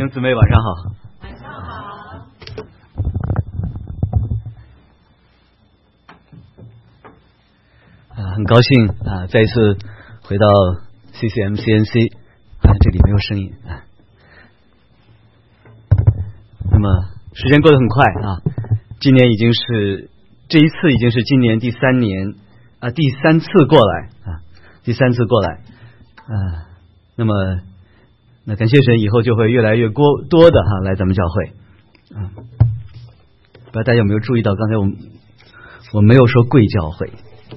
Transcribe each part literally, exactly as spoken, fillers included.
兄姊妹晚上好。 晚上好。 啊，很高兴啊，再一次回到 C C M C N C， 啊，这里没有声音啊。那么时间过得很快啊，今年已经是这一次已经是今年第三年啊，第三次过来啊，第三次过来啊。那么那感谢神，以后就会越来越多多的哈、啊、来咱们教会啊。不知道大家有没有注意到，刚才我我没有说贵教会。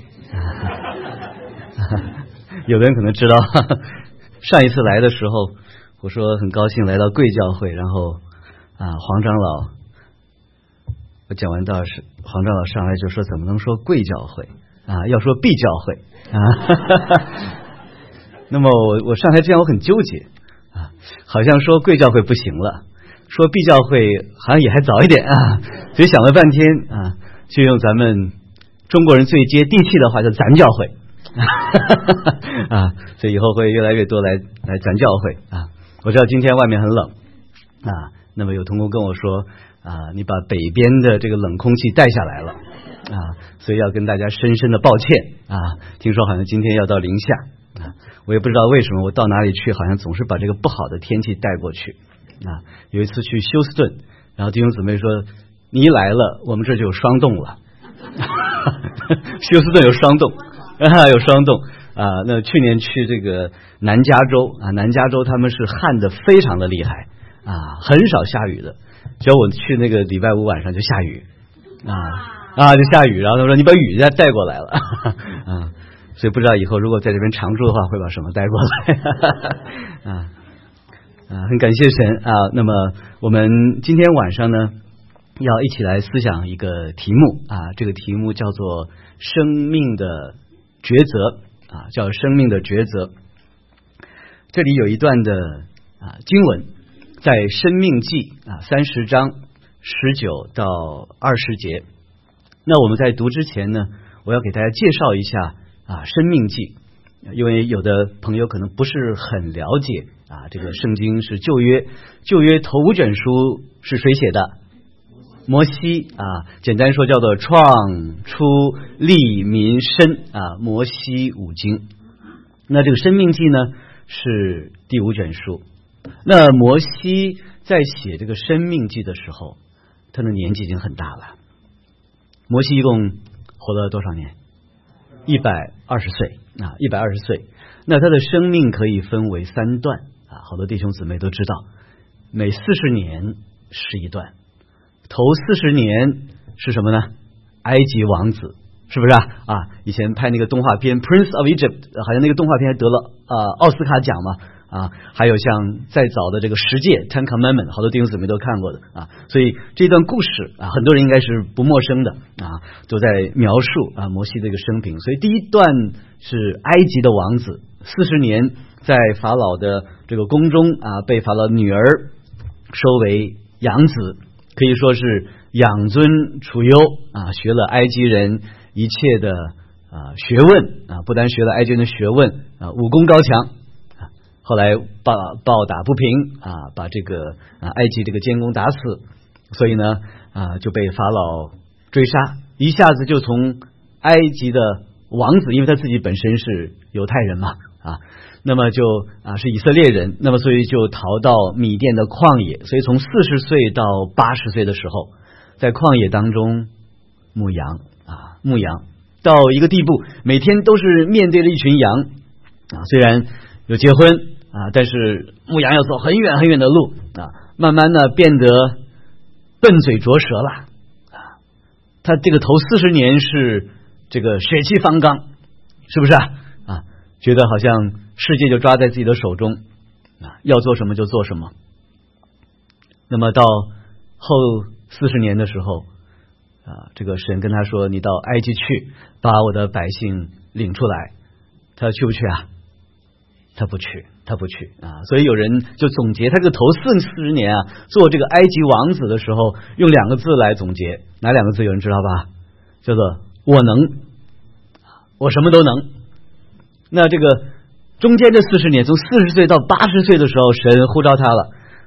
有的人可能知道，上一次来的时候，我说很高兴来到贵教会，然后啊，黄长老，我讲完道是黄长老上来就说，怎么能说贵教会啊？要说 B 教会啊。那么我我上台之前我很纠结啊，好像说贵教会不行了，说 B 教会好像也还早一点啊，所以想了半天啊，就用咱们中国人最接地气的话，叫咱教会。啊，所以以后会越来越多来来咱教会啊。我知道今天外面很冷啊，那么有同工跟我说啊，你把北边的这个冷空气带下来了啊，所以要跟大家深深的抱歉啊。听说好像今天要到零下啊，我也不知道为什么，我到哪里去好像总是把这个不好的天气带过去啊。有一次去休斯顿，然后弟兄姊妹说，你一来了，我们这就有霜冻了。休斯顿有霜冻。啊，有霜冻啊！那去年去这个南加州啊，南加州他们是旱的非常的厉害啊，很少下雨的。只要我去那个礼拜五晚上就下雨啊啊，就下雨。然后他说你把雨再带过来了啊，所以不知道以后如果在这边常住的话，会把什么带过来啊啊！很感谢神啊。那么我们今天晚上呢，要一起来思想一个题目啊，这个题目叫做生命的抉择啊，叫生命的抉择。这里有一段的啊经文，在申命记啊三十章十九到二十节。那我们在读之前呢，我要给大家介绍一下啊申命记，因为有的朋友可能不是很了解啊，这个圣经是旧约，旧约头五卷书是谁写的？摩西啊，简单说叫做创出利民申啊，摩西五经。那这个申命记呢是第五卷书。那摩西在写这个申命记的时候，他的年纪已经很大了。摩西一共活了多少年？一百二十岁啊，一百二十岁。那他的生命可以分为三段啊，好多弟兄姊妹都知道，每四十年是一段。头四十年是什么呢？埃及王子，是不是啊？啊，以前拍那个动画片《Prince of Egypt》，好像那个动画片还得了啊奥斯卡奖嘛啊。还有像再早的这个十诫 Ten Commandments， 好多弟兄姊妹都看过的啊。所以这段故事啊，很多人应该是不陌生的啊，都在描述啊摩西这个生平。所以第一段是埃及的王子，四十年在法老的这个宫中啊，被法老女儿收为养子。可以说是养尊处优啊，学了埃及人一切的啊学问啊，不单学了埃及人的学问啊，武功高强啊。后来暴暴打不平啊，把这个啊埃及这个监工打死，所以呢啊就被法老追杀，一下子就从埃及的王子，因为他自己本身是犹太人嘛啊。那么就啊是以色列人，那么所以就逃到米甸的旷野，所以从四十岁到八十岁的时候，在旷野当中牧羊啊牧羊到一个地步，每天都是面对着一群羊啊，虽然有结婚啊，但是牧羊要走很远很远的路啊，慢慢的变得笨嘴拙舌了啊。他这个头四十年是这个血气方刚，是不是啊？啊，觉得好像世界就抓在自己的手中啊，要做什么就做什么。那么到后四十年的时候啊，这个神跟他说，你到埃及去，把我的百姓领出来。他去不去啊？他不去，他不去啊。所以有人就总结他这个头四四十年啊，做这个埃及王子的时候，用两个字来总结，哪两个字有人知道吧？叫做我能，我什么都能。那这个中间这四十年，从四十岁到八十岁的时候，神呼召他了，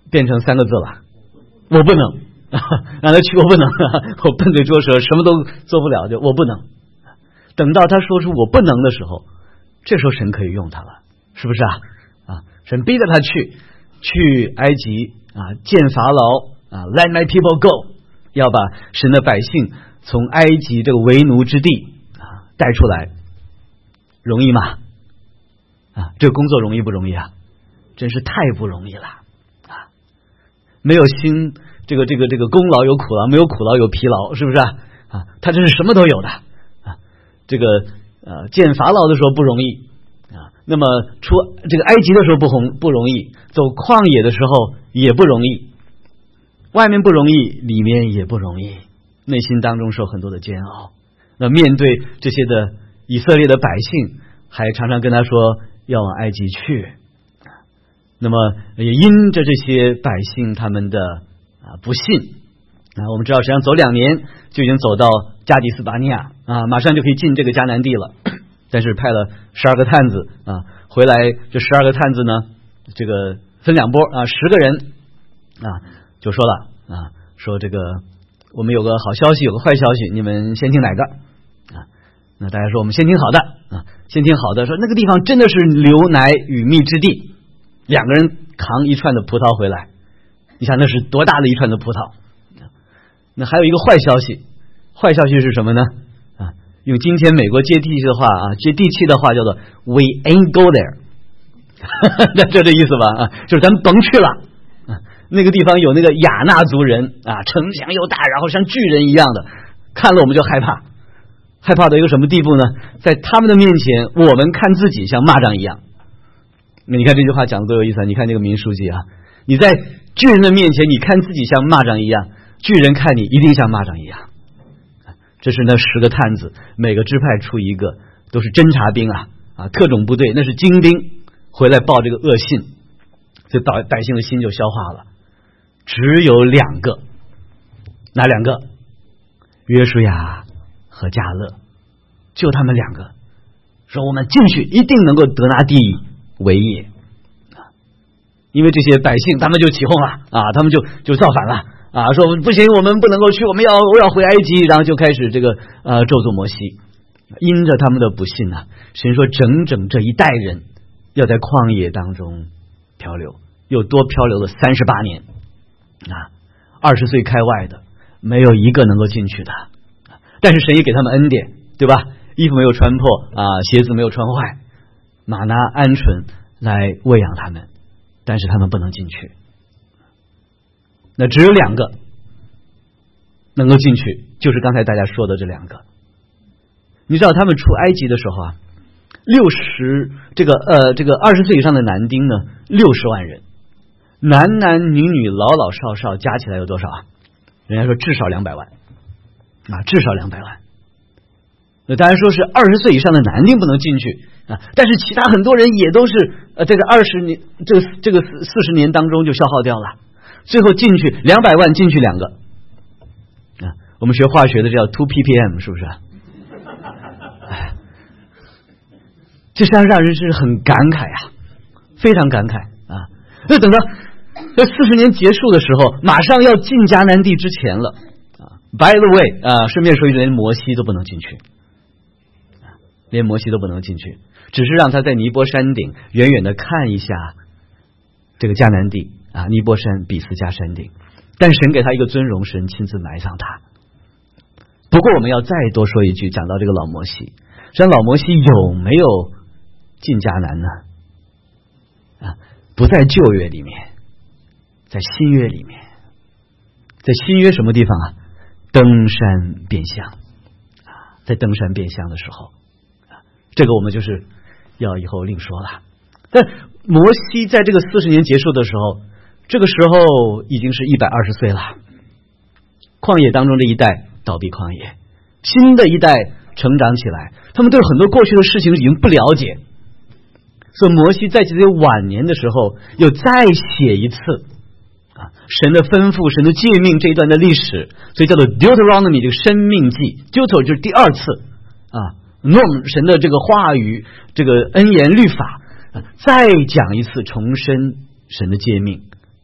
变成三个字了，我不能，让他去我不能，我笨嘴拙舌，什么都做不了，就我不能。等到他说出我不能的时候，这时候神可以用他了，是不是啊？啊，神逼着他去去埃及啊，见法老啊 ，Let my people go， 要把神的百姓从埃及这个为奴之地啊带出来，容易吗？啊，这个工作容易不容易啊？真是太不容易了啊！没有辛这个这个这个功劳有苦劳，没有苦劳有疲劳，是不是啊？啊，他真是什么都有的啊！这个呃，见法老的时候不容易啊，那么出这个埃及的时候不红不容易，走旷野的时候也不容易，外面不容易，里面也不容易，内心当中受很多的煎熬。那面对这些的以色列的百姓，还常常跟他说要往埃及去。那么也因着这些百姓他们的啊不信啊，我们知道实际上走两年就已经走到加底斯巴尼亚啊，马上就可以进这个迦南地了。但是派了十二个探子啊回来，这十二个探子呢，这个分两波啊，十个人啊，就说了啊，说这个我们有个好消息，有个坏消息，你们先听哪个啊？那大家说我们先听好的啊，先听好的，说那个地方真的是流奶与蜜之地。两个人扛一串的葡萄回来，你想那是多大的一串的葡萄？那还有一个坏消息，坏消息是什么呢？啊，用今天美国接地气的话啊，接地气的话叫做 "We ain't go there"， 那这这意思吧？啊，就是咱们甭去了。啊，那个地方有那个亚纳族人啊，城墙又大，然后像巨人一样的，看了我们就害怕，害怕到一个什么地步呢？在他们的面前，我们看自己像蚂蚱一样。那你看这句话讲的多有意思啊！你看这个民书记啊，你在巨人的面前，你看自己像蚂蚱一样，巨人看你一定像蚂蚱一样。这是那十个探子，每个支派出一个，都是侦察兵啊啊，特种部队，那是精兵，回来报这个恶信，这百百姓的心就消化了。只有两个，哪两个？约书亚和迦勒，就他们两个，说我们进去一定能够得拿地为业啊！因为这些百姓他们就起哄了啊，他们就就造反了啊，说不行，我们不能够去，我们要我要回埃及，然后就开始这个呃咒诅摩西。因着他们的不信啊，神说整整这一代人要在旷野当中漂流，又多漂流了三十八年啊，二十岁开外的没有一个能够进去的，但是神也给他们恩典，对吧？衣服没有穿破啊，鞋子没有穿坏。马拿鹌鹑来喂养他们，但是他们不能进去。那只有两个能够进去，就是刚才大家说的这两个。你知道他们出埃及的时候啊，六十这个呃这个二十岁以上的男丁呢，六十万人，男男女女老老少少加起来有多少啊？人家说至少两百万啊，至少两百万。那当然说是二十岁以上的男丁不能进去啊，但是其他很多人也都是呃，这个二十年这个这个四十年当中就消耗掉了，最后进去两百万进去两个啊，我们学化学的叫 two p p m 是不是？哎，这实际上让人是很感慨啊，非常感慨啊。那等到这四十年结束的时候，马上要进迦南地之前了啊。By the way 啊，顺便说一句，连摩西都不能进去。连摩西都不能进去，只是让他在尼波山顶远远的看一下这个迦南地啊，尼波山比斯迦山顶。但神给他一个尊荣，神亲自埋葬他。不过我们要再多说一句，讲到这个老摩西，这老摩西有没有进迦南呢？啊，不在旧约里面，在新约里面，在新约什么地方啊？登山变相啊，在登山变相的时候。这个我们就是要以后另说了。但摩西在这个四十年结束的时候，这个时候已经是一百二十岁了。旷野当中的一代倒闭旷野，新的一代成长起来，他们对很多过去的事情已经不了解，所以摩西在自己晚年的时候又再写一次啊，神的吩咐、神的诫命这一段的历史，所以叫做 Deuteronomy 这个生命记。Deuter 就是第二次啊。norm 神的这个话语，这个恩言律法，再讲一次重申神的诫命，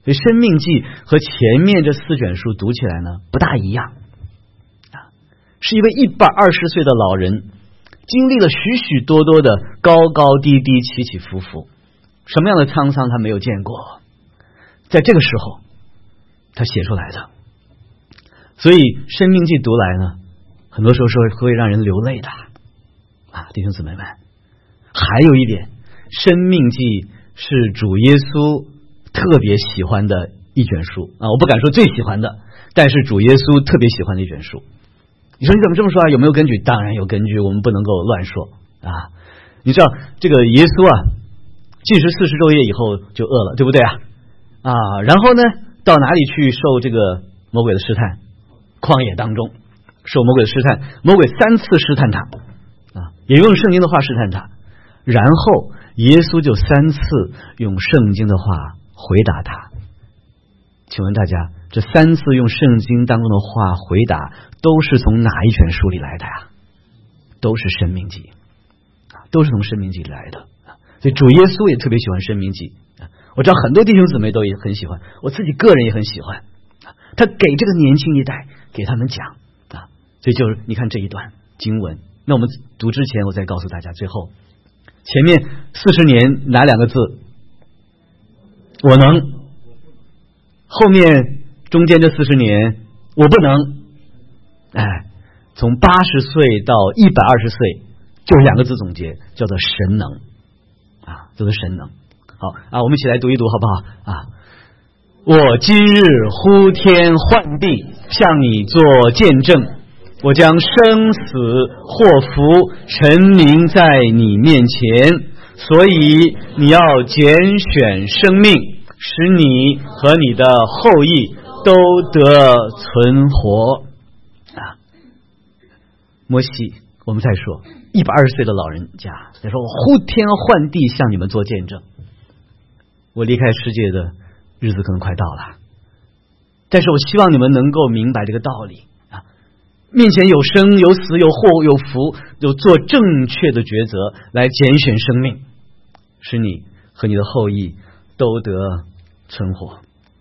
所以《申命记》和前面这四卷书读起来呢不大一样啊，是一位一百二十岁的老人，经历了许许多多的高高低低、起起伏伏，什么样的沧桑他没有见过，在这个时候他写出来的。所以《申命记》读来呢，很多时候是会让人流泪的啊，弟兄姊妹们。还有一点，《申命记》是主耶稣特别喜欢的一卷书啊，我不敢说最喜欢的，但是主耶稣特别喜欢的一卷书。你说你怎么这么说啊？有没有根据？当然有根据，我们不能够乱说啊。你知道这个耶稣啊，禁食四十昼夜以后就饿了，对不对啊？啊，然后呢，到哪里去受这个魔鬼的试探？旷野当中受魔鬼的试探，魔鬼三次试探他啊，也用圣经的话试探他，然后耶稣就三次用圣经的话回答他。请问大家，这三次用圣经当中的话回答都是从哪一卷书里来的呀？都是申命记啊，都是从申命记里来的。所以主耶稣也特别喜欢申命记，我知道很多弟兄姊妹都也很喜欢，我自己个人也很喜欢。他给这个年轻一代给他们讲啊，所以就是你看这一段经文。那我们读之前，我再告诉大家，最后前面四十年哪两个字？我能。后面中间这四十年我不能。哎，从八十岁到一百二十岁，就是两个字总结，叫做神能啊，叫做神能。好啊，我们一起来读一读好不好啊？我今日呼天唤地，向你做见证，我将生死祸福陈明在你面前，所以你要拣选生命，使你和你的后裔都得存活啊！摩西，我们再说一百二十岁的老人家，他说我呼天唤地向你们做见证，我离开世界的日子可能快到了，但是我希望你们能够明白这个道理啊！面前有生有死有祸有福，有做正确的抉择来拣选生命，使你和你的后裔都得存活。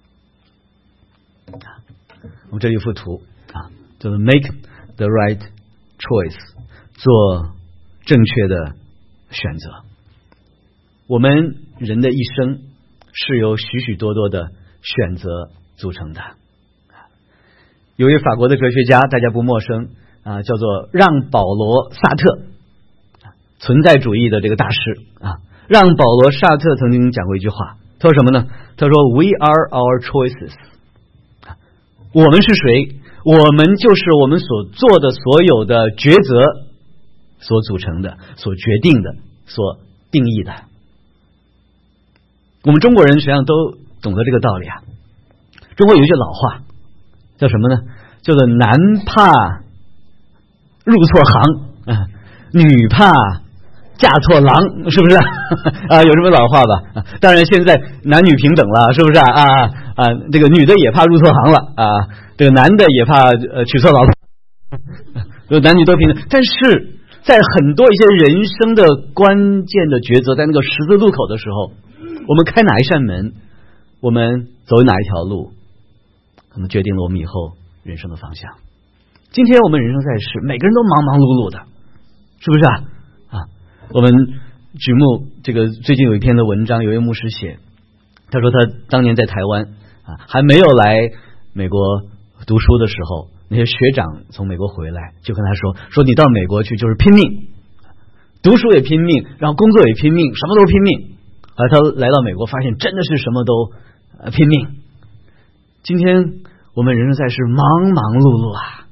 我们这里有幅图啊，叫做 make the right choice， 做正确的选择。我们人的一生是由许许多多的选择组成的。有一位法国的哲学家，大家不陌生啊，叫做让保罗·萨特，存在主义的这个大师啊。让保罗·萨特曾经讲过一句话，他说什么呢？他说 We are our choices， 我们是谁？我们就是我们所做的所有的抉择所组成的，所决定的，所定义的。我们中国人实际上都懂得这个道理啊。中国有一句老话叫什么呢？叫做男怕入错行啊，女怕嫁错郎，是不是啊？有这么老话吧？啊，当然现在男女平等了，是不是啊？啊啊，这个女的也怕入错行了啊，这个男的也怕呃娶错老婆，男女都平等。但是在很多一些人生的关键的抉择，在那个十字路口的时候，我们开哪一扇门，我们走哪一条路，可能决定了我们以后人生的方向。今天我们人生在世，每个人都忙忙碌碌的，是不是啊？啊，我们举目这个最近有一篇的文章，有一位牧师写，他说他当年在台湾啊，还没有来美国读书的时候，那些学长从美国回来就跟他说，说你到美国去就是拼命，读书也拼命，然后工作也拼命，什么都拼命。而他来到美国，发现真的是什么都、呃、拼命。今天我们人生在世，忙忙碌碌啊，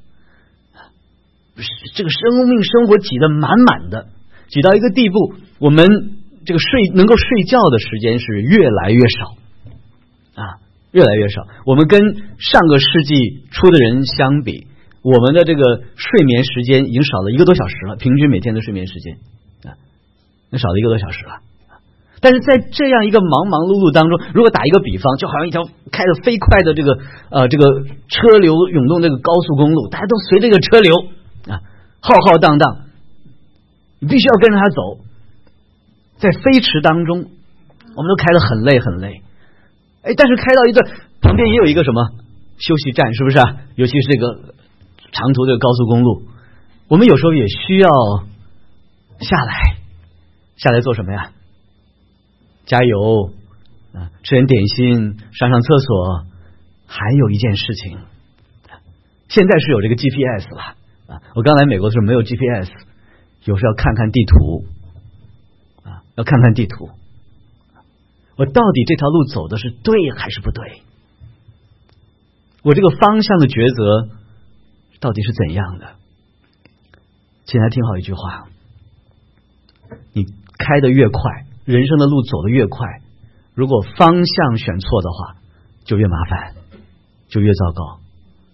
这个生命生活挤得满满的，挤到一个地步，我们这个睡能够睡觉的时间是越来越少啊，越来越少。我们跟上个世纪初的人相比，我们的这个睡眠时间已经少了一个多小时了，平均每天的睡眠时间啊，那少了一个多小时了。但是在这样一个忙忙碌碌当中，如果打一个比方，就好像一条开得飞快的这个呃这个车流涌动这个高速公路，大家都随这个车流啊浩浩荡荡，你必须要跟着它走。在飞驰当中，我们都开得很累很累， 哎，但是开到一段旁边也有一个什么休息站，是不是啊？尤其是这个长途的高速公路，我们有时候也需要下来，下来做什么呀？加油啊，吃点点心，上上厕所。还有一件事情，现在是有这个 G P S 了啊！我刚来美国的时候没有 G P S， 有时候要看看地图啊，要看看地图，我到底这条路走的是对还是不对？我这个方向的抉择到底是怎样的？请大家听好一句话：你开得越快，人生的路走得越快，如果方向选错的话，就越麻烦。就越糟糕。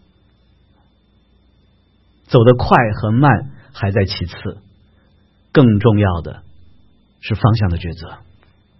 走得快和慢还在其次，更重要的是方向的抉择。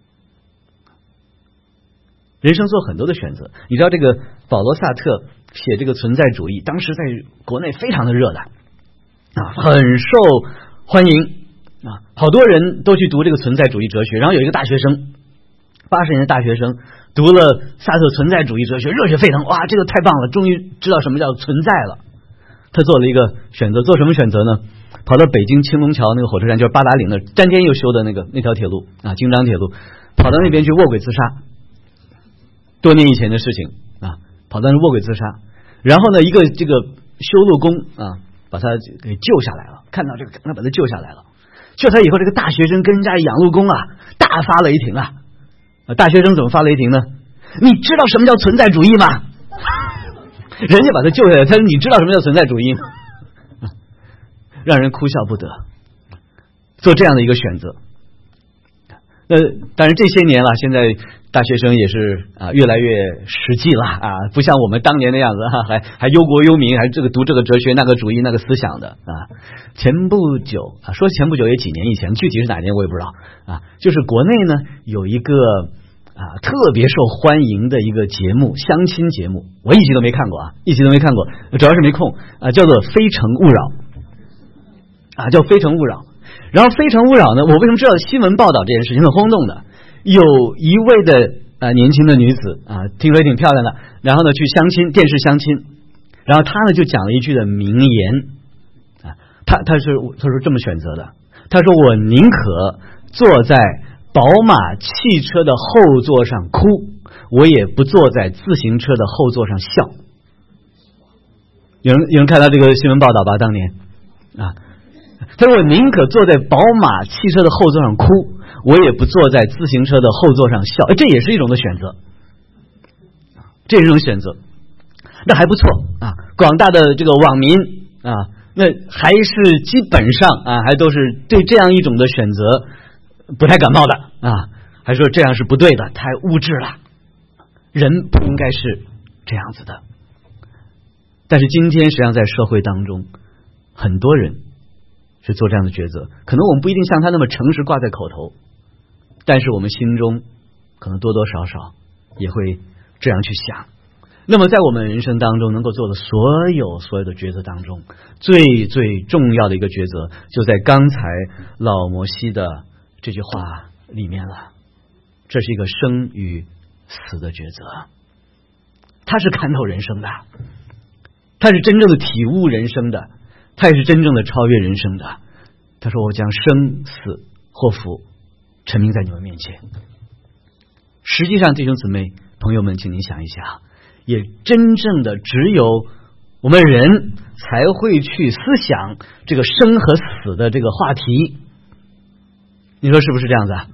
人生做很多的选择，你知道这个保罗萨特写这个存在主义，当时在国内非常的热的啊，很受欢迎啊，好多人都去读这个存在主义哲学。然后有一个大学生，八十年的大学生读了萨特存在主义哲学，热血沸腾，哇，这个太棒了，终于知道什么叫存在了。他做了一个选择，做什么选择呢？跑到北京青龙桥那个火车站，就是八达岭的詹天佑修的那个那条铁路啊，京张铁路，跑到那边去卧轨自杀。多年以前的事情啊，跑到那卧轨自杀，然后呢，一个这个修路工啊，把他给救下来了，看到这个，他把他救下来了。救他以后，这个大学生跟人家养路工啊，大发雷霆啊！大学生怎么发雷霆呢？你知道什么叫存在主义吗？人家把他救下来，他说：“你知道什么叫存在主义吗？”让人哭笑不得。做这样的一个选择，那当然这些年了，现在大学生也是啊越来越实际了啊，不像我们当年那样子哈、啊，还还忧国忧民，还这个读这个哲学那个主义那个思想的啊。前不久啊，说前不久也几年以前，具体是哪年我也不知道啊。就是国内呢有一个啊特别受欢迎的一个节目，相亲节目，我一集都没看过啊，一集都没看过，主要是没空啊，叫做《非诚勿扰》啊，叫《非诚勿扰》。然后《非诚勿扰》呢，我为什么知道新闻报道这件事情很轰动的？有一位的呃年轻的女子啊，听说也挺漂亮的，然后呢去相亲，电视相亲，然后她呢就讲了一句的名言啊，她她是她说这么选择的，她说我宁可坐在宝马汽车的后座上哭，我也不坐在自行车的后座上笑。有人有人看到这个新闻报道吧？当年啊。他说我宁可坐在宝马汽车的后座上哭，我也不坐在自行车的后座上笑。这也是一种的选择，这也是一种选择，那还不错啊。广大的这个网民啊，那还是基本上啊，还都是对这样一种的选择不太感冒的啊，还说这样是不对的，太物质了，人不应该是这样子的。但是今天实际上在社会当中，很多人是做这样的抉择，可能我们不一定像他那么诚实挂在口头，但是我们心中可能多多少少也会这样去想。那么在我们人生当中能够做的所有所有的抉择当中，最最重要的一个抉择就在刚才老摩西的这句话里面了，这是一个生与死的抉择。他是看透人生的，他是真正的体悟人生的，他也是真正的超越人生的。他说我将生死祸福陈明在你们面前。实际上弟兄姊妹朋友们，请您想一想，也真正的只有我们人才会去思想这个生和死的这个话题，你说是不是这样子啊？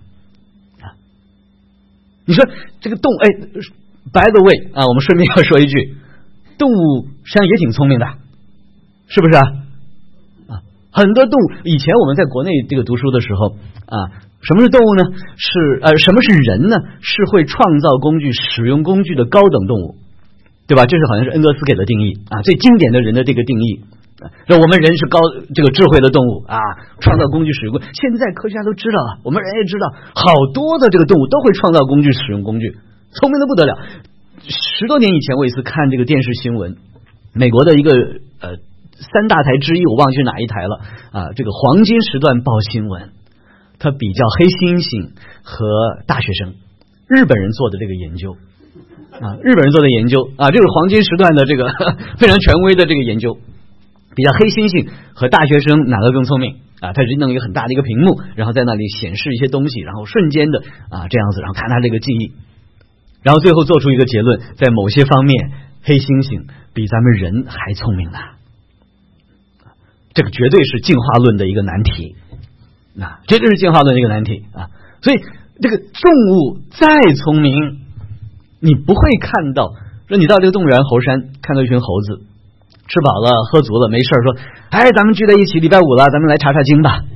你说这个动物，哎 by the way 啊，我们顺便要说一句，动物实际上也挺聪明的，是不是啊？很多动物，以前我们在国内这个读书的时候啊，什么是动物呢？是呃，什么是人呢？是会创造工具、使用工具的高等动物，对吧？这是好像是恩格斯给的定义啊，最经典的人的这个定义。那我们人是高这个智慧的动物啊，创造工具、使用工具。现在科学家都知道了，我们人也知道，好多的这个动物都会创造工具、使用工具，聪明的不得了。十多年以前，我有一次看这个电视新闻，美国的一个呃。三大台之一，我忘记是哪一台了啊！这个黄金时段报新闻，他比较黑猩猩和大学生日本人做的这个研究啊，日本人做的研究啊，这个黄金时段的这个非常权威的这个研究，比较黑猩猩和大学生哪个更聪明啊？他是弄一个很大的一个屏幕，然后在那里显示一些东西，然后瞬间的啊这样子，然后看他这个记忆，然后最后做出一个结论，在某些方面，黑猩猩比咱们人还聪明呢。这个绝对是进化论的一个难题，啊，绝对是进化论的一个难题啊！所以这个动物再聪明，你不会看到说你到这个动物园猴山看到一群猴子吃饱了喝足了没事说，哎，咱们聚在一起，礼拜五了，咱们来查查经吧。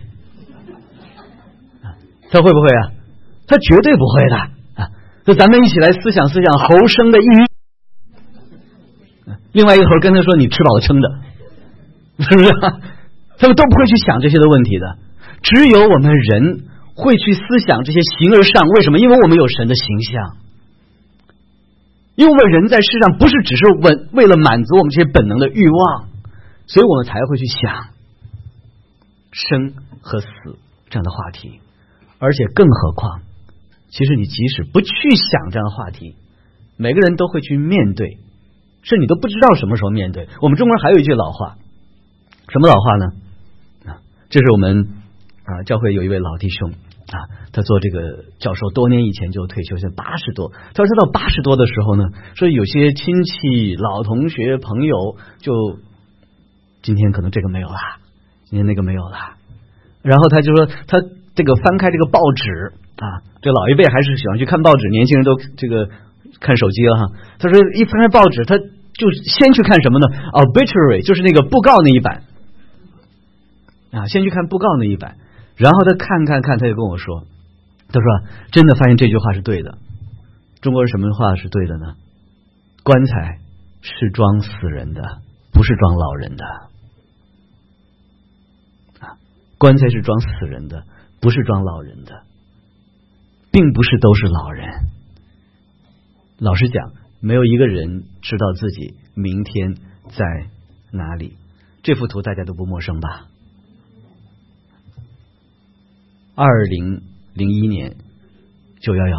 他会不会啊？他绝对不会的啊！就咱们一起来思想思想猴生的意义。另外一个猴跟他说：“你吃饱了撑的。”是不是？他们都不会去想这些的问题的，只有我们人会去思想这些形而上。为什么？因为我们有神的形象，因为我们人在世上不是只是为为了满足我们这些本能的欲望，所以我们才会去想生和死这样的话题。而且更何况，其实你即使不去想这样的话题，每个人都会去面对，是你都不知道什么时候面对。我们中国人还有一句老话。什么老话呢？啊，这是我们啊教会有一位老弟兄啊，他做这个教授多年以前就退休，现在八十多。他说他到八十多的时候呢，说有些亲戚、老同学、朋友，就今天可能这个没有了，今天那个没有了。然后他就说他这个翻开这个报纸啊，这老一辈还是喜欢去看报纸，年轻人都这个看手机了哈。他说一翻开报纸，他就先去看什么呢 ？obituary 就是那个布告那一版。啊，先去看布告那一版，然后他看看看，他就跟我说，他说真的发现这句话是对的。中国人什么话是对的呢？棺材是装死人的，不是装老人的。啊，棺材是装死人的，不是装老人的，并不是都是老人。老实讲，没有一个人知道自己明天在哪里。这幅图大家都不陌生吧？二零零一年九一一，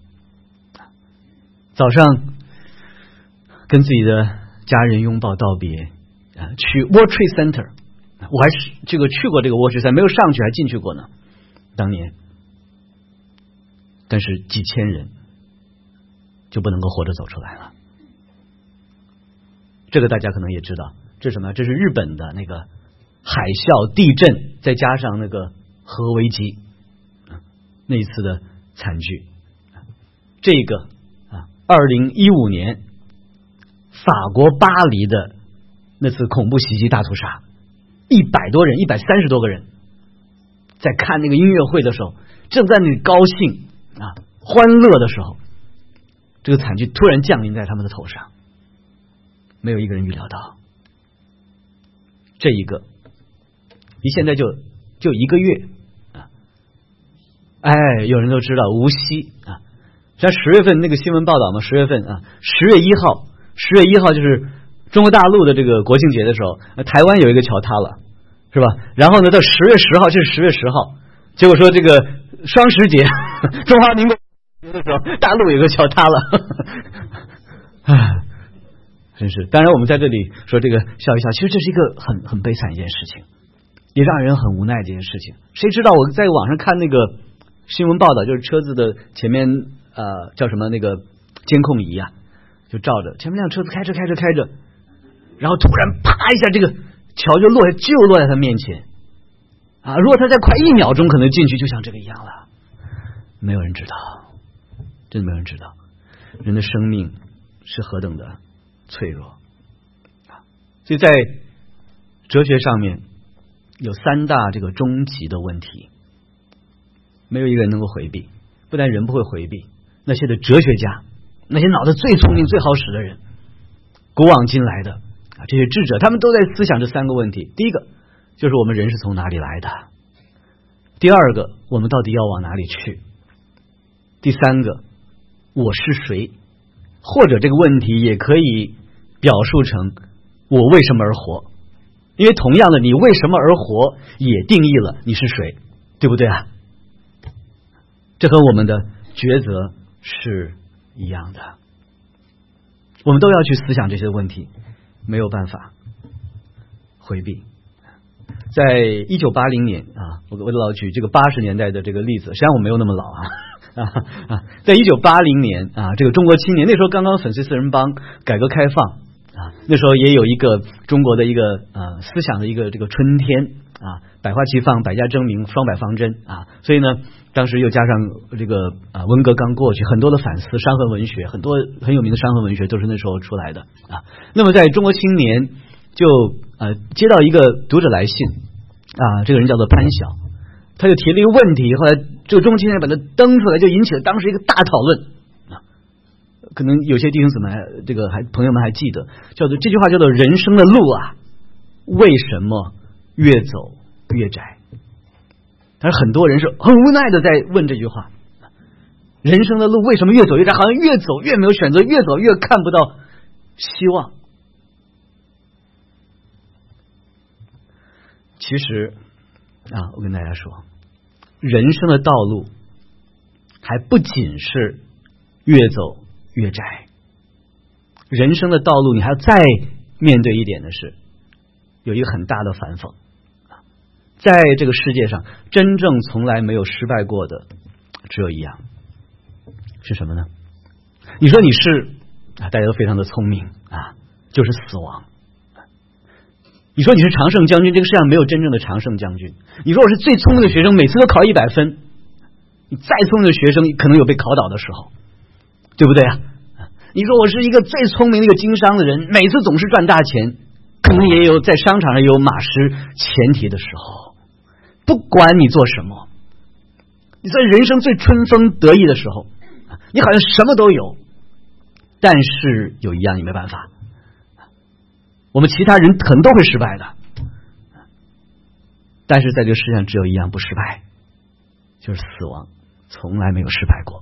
早上跟自己的家人拥抱道别，啊，去 World Trade Center， 我还是这个去过这个 World Trade Center， 没有上去还进去过呢，当年，但是几千人就不能够活着走出来了。这个大家可能也知道，这是什么？这是日本的那个海啸、地震，再加上那个核危机。那一次的惨剧，这个啊，二零一五年法国巴黎的那次恐怖袭击大屠杀，一百多人，一百三十多个人，在看那个音乐会的时候，正在那里高兴啊、欢乐的时候，这个惨剧突然降临在他们的头上，没有一个人预料到。这一个，离现在就就一个月。哎，有人都知道无锡啊，像十月份那个新闻报道嘛，十月份啊，十月一号，十月一号就是中国大陆的这个国庆节的时候，台湾有一个桥塌了，是吧？然后呢，到十月十号，这是十月十号，结果说这个双十节，中华民国节的时候，大陆有个桥塌了，唉，真是。当然，我们在这里说这个笑一笑，其实这是一个很很悲惨一件事情，也让人很无奈这件事情。谁知道我在网上看那个新闻报道，就是车子的前面呃叫什么那个监控仪啊，就照着前面辆车子开着开着开着，然后突然啪一下，这个桥就落下，就落在他面前啊！如果他再快一秒钟，可能进去就像这个一样了。没有人知道，真的没有人知道，人的生命是何等的脆弱啊！所以在哲学上面有三大这个终极的问题。没有一个人能够回避，不但人不会回避，那些的哲学家，那些脑子最聪明最好使的人，古往今来的啊这些智者，他们都在思想这三个问题。第一个就是我们人是从哪里来的，第二个我们到底要往哪里去，第三个我是谁，或者这个问题也可以表述成我为什么而活，因为同样的你为什么而活也定义了你是谁，对不对啊？这和我们的抉择是一样的我们都要去思想这些问题，没有办法回避。在一九八零年啊，我我老举这个八十年代的这个例子，实际上我没有那么老啊啊啊！在一九八零年啊，这个中国青年那时候刚刚粉碎四人帮，改革开放啊，那时候也有一个中国的一个呃思想的一个这个春天啊，百花齐放，百家争鸣，双百方针啊，所以呢，当时又加上这个啊文革刚过去，很多的反思，伤痕文学，很多很有名的伤痕文学都是那时候出来的啊。那么在中国青年就呃接到一个读者来信啊，这个人叫做潘晓，他就提了一个问题，后来这个中国青年把它登出来，就引起了当时一个大讨论啊。可能有些弟兄姊妹这个还朋友们还记得，叫做这句话叫做人生的路啊，为什么越走越窄？但是很多人是很无奈的在问这句话，人生的路为什么越走越窄？好像越走越没有选择，越走越看不到希望。其实啊，我跟大家说，人生的道路还不仅是越走越窄，人生的道路你还要再面对一点的是，有一个很大的反讽。在这个世界上，真正从来没有失败过的只有一样，是什么呢？你说你是啊，大家都非常的聪明啊，就是死亡。你说你是常胜将军，这个世界上没有真正的常胜将军。你说我是最聪明的学生，每次都考一百分，你再聪明的学生可能有被考倒的时候，对不对啊？你说我是一个最聪明的一个经商的人，每次总是赚大钱，可能也有在商场上有马失前蹄的时候。不管你做什么，你在人生最春风得意的时候，你好像什么都有，但是有一样你没办法，我们其他人可能都会失败的，但是在这个世界上只有一样不失败，就是死亡，从来没有失败过。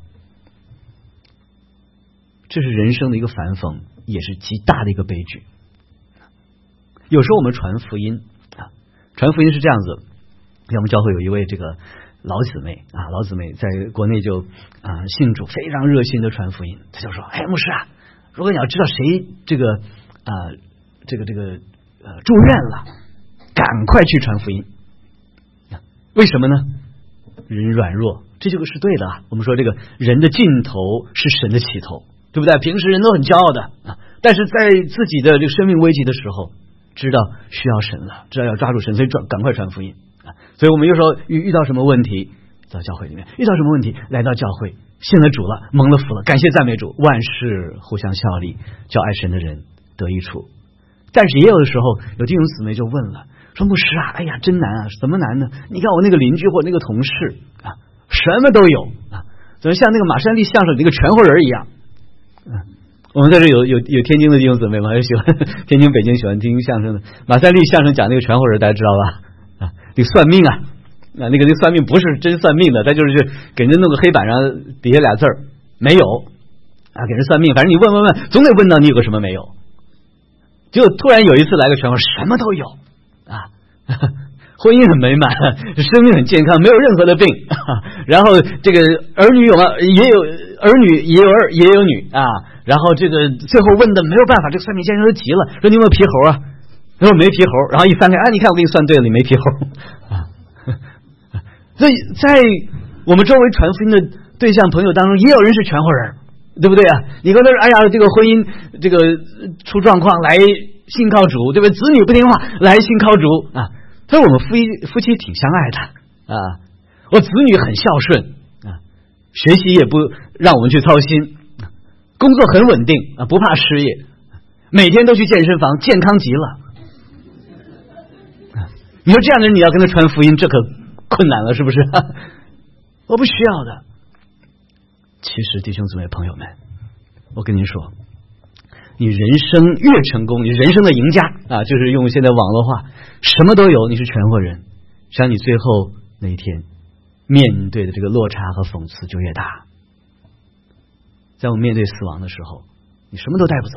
这是人生的一个反讽，也是极大的一个悲剧。有时候我们传福音啊，传福音是这样子，像我们教会有一位这个老姊妹啊，老姊妹在国内就啊信主，非常热心的传福音。他就说：“哎，牧师啊，如果你要知道谁这个啊这个这个呃住院了，赶快去传福音。为什么呢？人软弱，这就是对的啊。我们说这个人的尽头是神的起头，对不对？平时人都很骄傲的啊，但是在自己的这个生命危急的时候，知道需要神了，知道要抓住神，所以转赶快传福音啊。所以我们有时候遇遇到什么问题，到教会里面遇到什么问题，来到教会，信了主了，蒙了福了，感谢赞美主，万事互相效力，叫爱神的人得益处。但是也有的时候，有弟兄姊妹就问了，说牧师啊，哎呀，真难啊，怎么难呢？你看我那个邻居或那个同事啊，什么都有啊，怎么像那个马山地相声那个全乎人一样？嗯、啊，我们在这有有有天津的弟兄姊妹吗？有喜欢天津、北京喜欢听相声的，马三立相声讲那个全乎人，大家知道吧？啊，那个算命啊，啊，那个那算命不是真算命的，他就是给人弄个黑板上底下俩字儿没有啊，给人算命，反正你问问问，总得问到你有个什么没有。结果突然有一次来个全乎，什么都有啊，婚姻很美满，生命很健康，没有任何的病，啊、然后这个儿女有吗？也有儿女，也有儿，也有女啊。然后这个最后问的没有办法，这个算命先生都急了，说你有没有皮猴啊？他说没皮猴，然后一翻开啊，你看我给你算对了，你没皮猴啊。所以在我们周围传福音的对象朋友当中，也有人是全乎人。对不对啊？你跟他说，哎呀，这个婚姻这个出状况，来信靠主，对不对？子女不听话，来信靠主啊。他说我们夫妻夫妻挺相爱的啊，我子女很孝顺啊，学习也不让我们去操心，工作很稳定啊，不怕失业，每天都去健身房，健康极了。啊、你说这样的人，你要跟他传福音，这可困难了，是不是？我不需要的。其实弟兄姊妹朋友们，我跟您说，你人生越成功，你人生的赢家啊，就是用现在网络话，什么都有，你是全乎人，实际上你最后那一天面对的这个落差和讽刺就越大。在我们面对死亡的时候，你什么都带不走，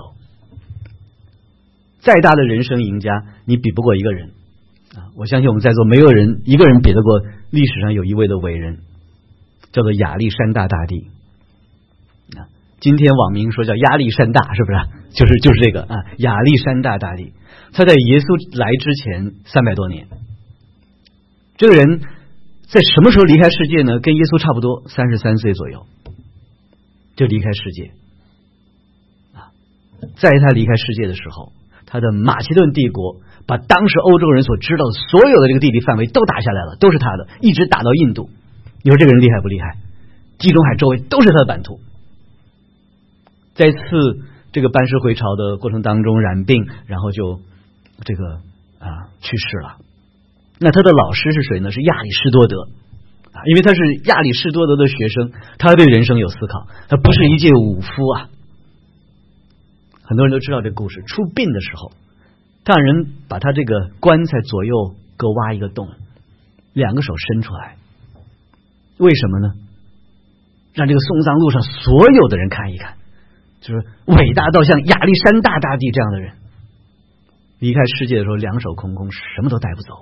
再大的人生赢家，你比不过一个人啊！我相信我们在座没有人一个人比得过历史上有一位的伟人，叫做亚历山大大帝。今天网民说叫压力山大，是不是？ 就是就是这个啊，亚历山大大帝，他在耶稣来之前三百多年，这个人在什么时候离开世界呢？跟耶稣差不多，三十三岁左右就离开世界啊。在他离开世界的时候，他的马其顿帝国把当时欧洲人所知道的所有的这个地理范围都打下来了，都是他的，一直打到印度。你说这个人厉害不厉害？地中海周围都是他的版图。在次这个班师回朝的过程当中染病，然后就这个啊去世了。那他的老师是谁呢？是亚里士多德啊，因为他是亚里士多德的学生，他对人生有思考，他不是一介武夫啊。很多人都知道这个故事，出殡的时候，他让人把他这个棺材左右各挖一个洞，两个手伸出来，为什么呢？让这个送葬路上所有的人看一看，就是伟大到像亚历山大大帝这样的人，离开世界的时候两手空空，什么都带不走，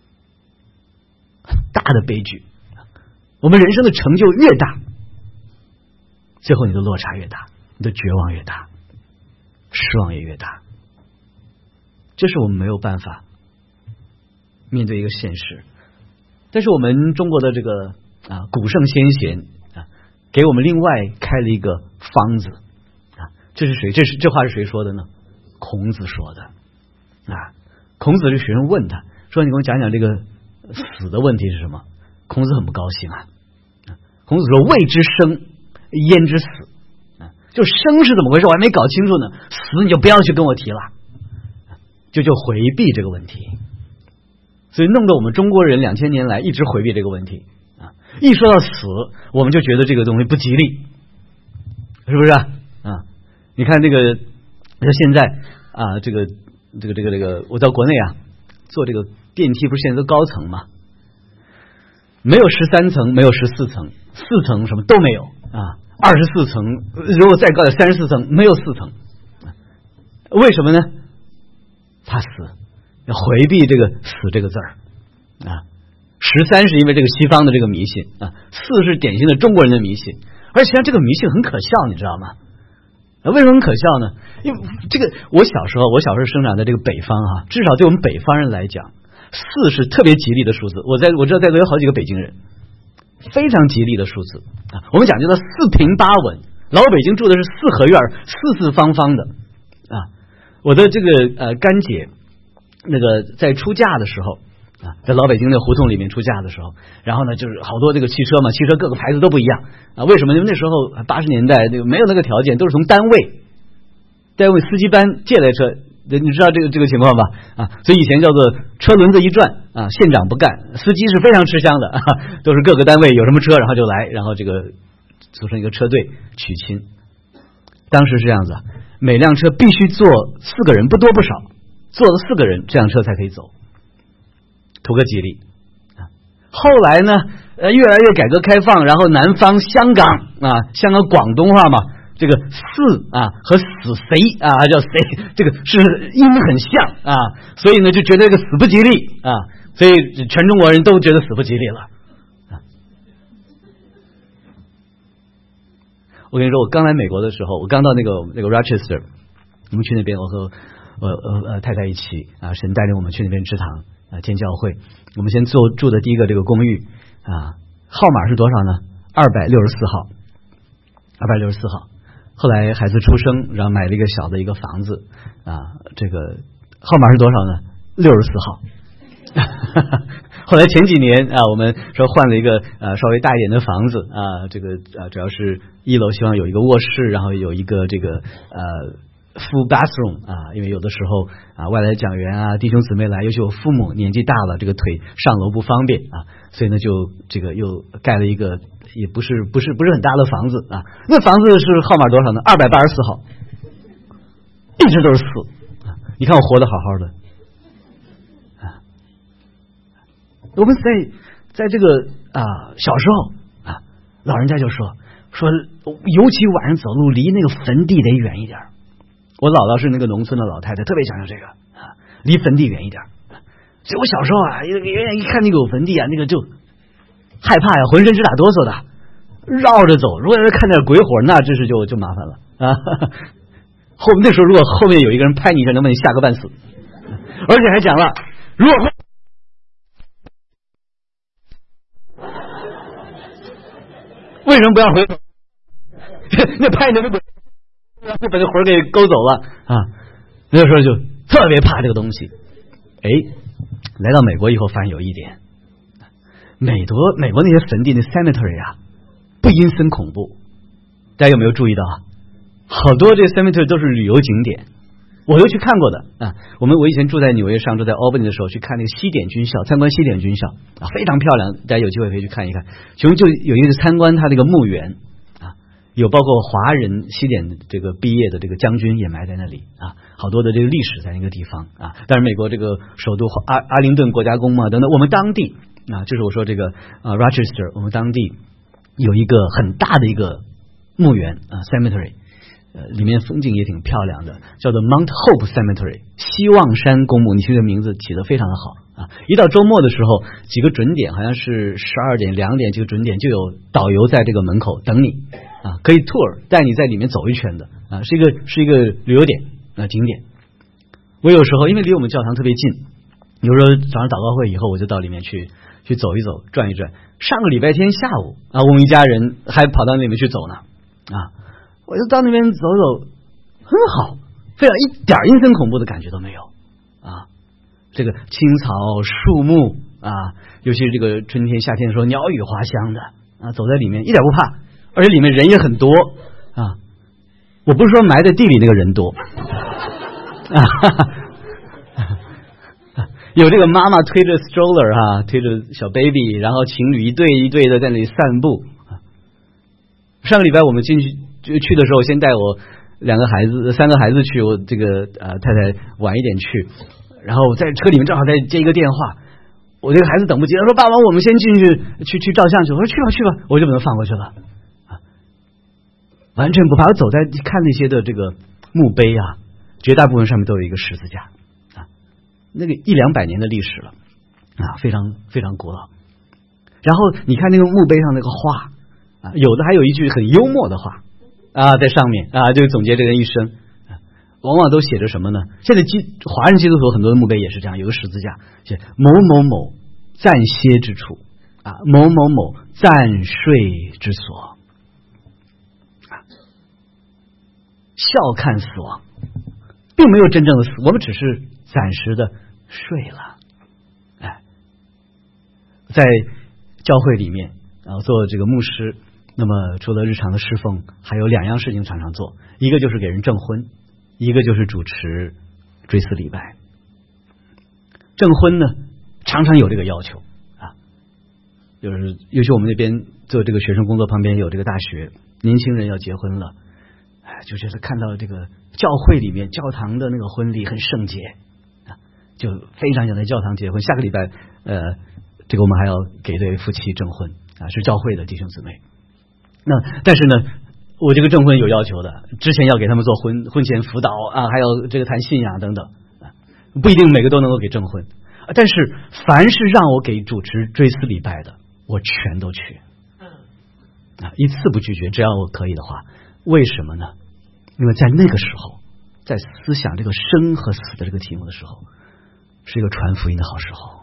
大的悲剧。我们人生的成就越大，最后你的落差越大，你的绝望越大，失望也越大。这是我们没有办法面对一个现实。但是我们中国的这个啊古圣先贤啊，给我们另外开了一个方子啊。这是谁？这是这话是谁说的呢？孔子说的啊。孔子这学生问他说：“你给我讲讲这个死的问题是什么？”孔子很不高兴啊。孔子说：“未知生，焉知死？啊，就生是怎么回事，我还没搞清楚呢。死你就不要去跟我提了，就就回避这个问题。所以弄得我们中国人两千年来一直回避这个问题啊。一说到死，我们就觉得这个东西不吉利，是不是啊？啊你看这个，像现在啊，这个这个这个这个，我到国内啊，坐这个电梯，不是现在都高层吗？没有十三层，没有十四层，四层什么都没有啊。二十四层，如果再高点三十四层，没有四层。为什么呢？怕死，要回避这个死这个字儿啊。十三是因为这个西方的这个迷信啊，四是典型的中国人的迷信，而且这个迷信很可笑，你知道吗？为什么很可笑呢？因为这个我小时候，我小时候生长在这个北方啊，至少对我们北方人来讲，四是特别吉利的数字。我在我知道在座有好几个北京人，非常吉利的数字啊。我们讲究的四平八稳，老北京住的是四合院，四四方方的啊。我的这个呃干姐，那个在出嫁的时候啊，在老北京的胡同里面出嫁的时候，然后呢就是好多这个汽车嘛，汽车各个牌子都不一样啊。为什么？因为那时候八十年代这个没有那个条件，都是从单位单位司机班借来车。你知道这个这个情况吧？啊，所以以前叫做车轮子一转啊，县长不干，司机是非常吃香的，啊、都是各个单位有什么车，然后就来，然后这个组成一个车队娶亲。当时是这样子，每辆车必须坐四个人，不多不少，坐了四个人，这辆车才可以走，图个吉利。啊、后来呢，呃，越来越改革开放，然后南方香港啊，香港广东话嘛。这个四啊和死谁啊叫谁，这个是音很像啊，所以呢就觉得这个死不吉利啊，所以全中国人都觉得死不吉利了啊。我跟你说，我刚来美国的时候，我刚到那个那个 Rochester， 我们去那边，我和我呃呃太太一起啊，神带领我们去那边支堂啊建教会。我们先住住的第一个这个公寓啊，号码是多少呢？二百六十四号，二百六十四号。后来孩子出生，然后买了一个小的一个房子啊，这个号码是多少呢？六十四号。后来前几年啊，我们说换了一个呃稍微大一点的房子啊，这个啊主要是一楼希望有一个卧室，然后有一个这个呃 full bathroom 啊，因为有的时候啊外来讲员啊弟兄姊妹来，尤其我父母年纪大了，这个腿上楼不方便啊，所以呢就这个又盖了一个。也不是不是不是很大的房子啊，那房子是号码多少呢？二百八十四号，一直都是四啊！你看我活得好好的啊！我们在在这个啊小时候啊，老人家就说说，尤其晚上走路离那个坟地得远一点。我姥姥是那个农村的老太太，特别讲究这个啊，离坟地远一点。所以我小时候啊，一一看那个有坟地啊，那个就。害怕呀，浑身直打哆嗦的，绕着走。如果要是看点鬼火，那真是就就麻烦了啊！ 后那时候如果后面有一个人拍你一下，能把你吓个半死。而且还讲了，如果为什么不要回头？那拍你的那个就把这魂给勾走了啊！那时候就特别怕这个东西。哎，来到美国以后发现有一点，美国美国那些坟地那 cemetery 啊，不阴森恐怖。大家有没有注意到啊？好多这 cemetery 都是旅游景点，我都去看过的啊。我们我以前住在纽约，上周在 Albany 的时候去看那个西点军校，参观西点军校啊，非常漂亮，大家有机会可以去看一看。其中就有一个参观他那个墓园啊，有包括华人西点这个毕业的这个将军也埋在那里啊，好多的这个历史在那个地方啊。但是美国这个首都阿阿灵顿国家宫嘛等等，我们当地啊，就是我说这个啊 Rochester， 我们当地有一个很大的一个墓园啊 cemetery。呃，里面风景也挺漂亮的，叫做 Mount Hope Cemetery， 希望山公墓。你听这名字起得非常的好啊！一到周末的时候，几个准点，好像是十二点、两点几个准点，就有导游在这个门口等你啊，可以 tour 带你在里面走一圈的啊，是一个是一个旅游点啊景点。我有时候因为离我们教堂特别近，有时候早上祷告会以后，我就到里面去去走一走、转一转。上个礼拜天下午啊，我们一家人还跑到那里面去走呢啊。我就到那边走走，很好，非常一点阴森恐怖的感觉都没有啊。这个青草树木啊，尤其是这个春天夏天的时候，鸟语花香的啊，走在里面一点不怕，而且里面人也很多啊。我不是说埋在地里那个人多啊，有这个妈妈推着 stroller 哈、啊，推着小 baby， 然后情侣一对一对的在那里散步。上个礼拜我们进去。就去的时候，先带我两个孩子、三个孩子去，我这个呃太太晚一点去，然后在车里面正好在接一个电话，我这个孩子等不及，他说：“爸爸，我们先进去去去照相去。”我说：“去吧去吧。”我就把他放过去了啊，完全不怕。我走在看那些的这个墓碑啊，绝大部分上面都有一个十字架啊，那个一两百年的历史了啊，非常非常古老。然后你看那个墓碑上那个画啊，有的还有一句很幽默的话。啊，在上面啊，就总结这个一生，往往都写着什么呢？现在基华人基督徒很多的墓碑也是这样，有个十字架，写某某某暂歇之处啊，某某某暂睡之所啊，笑看死亡，并没有真正的死，我们只是暂时的睡了。哎，在教会里面啊，做这个牧师。那么除了日常的侍奉，还有两样事情常常做，一个就是给人证婚，一个就是主持追思礼拜。证婚呢，常常有这个要求啊，就是尤其我们那边做这个学生工作，旁边有这个大学，年轻人要结婚了，哎，就觉得看到这个教会里面教堂的那个婚礼很圣洁啊，就非常想在教堂结婚。下个礼拜呃，这个我们还要给对夫妻证婚啊，是教会的弟兄姊妹。那但是呢，我这个证婚有要求的，之前要给他们做婚婚前辅导啊，还有这个谈信仰等等，不一定每个都能够给证婚，但是凡是让我给主持追思礼拜的，我全都去，啊，一次不拒绝，只要我可以的话。为什么呢？因为在那个时候，在思想这个生和死的这个题目的时候，是一个传福音的好时候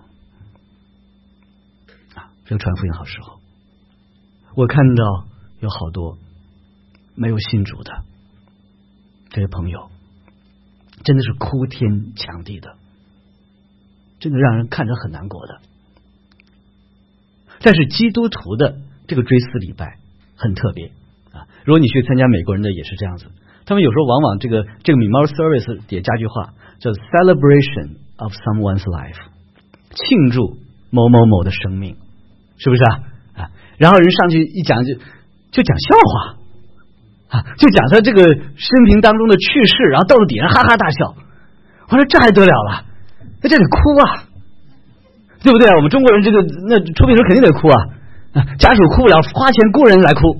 啊，是一个传福音的好时候。我看到。有好多没有信主的这些朋友，真的是哭天抢地的，真的让人看着很难过的。但是基督徒的这个追思礼拜很特别啊！如果你去参加美国人的也是这样子，他们有时候往往这个这个 memorial service 也加句话叫 celebration of someone's life， 庆祝某某某的生命，是不是啊？啊，然后人上去一讲就。就讲笑话啊，就讲他这个生平当中的趣事，然后到了底下哈哈大笑。我说这还得了了，那这得哭啊，对不对啊？我们中国人这个那出殡时候肯定得哭啊，啊家属哭不了，花钱雇人来哭，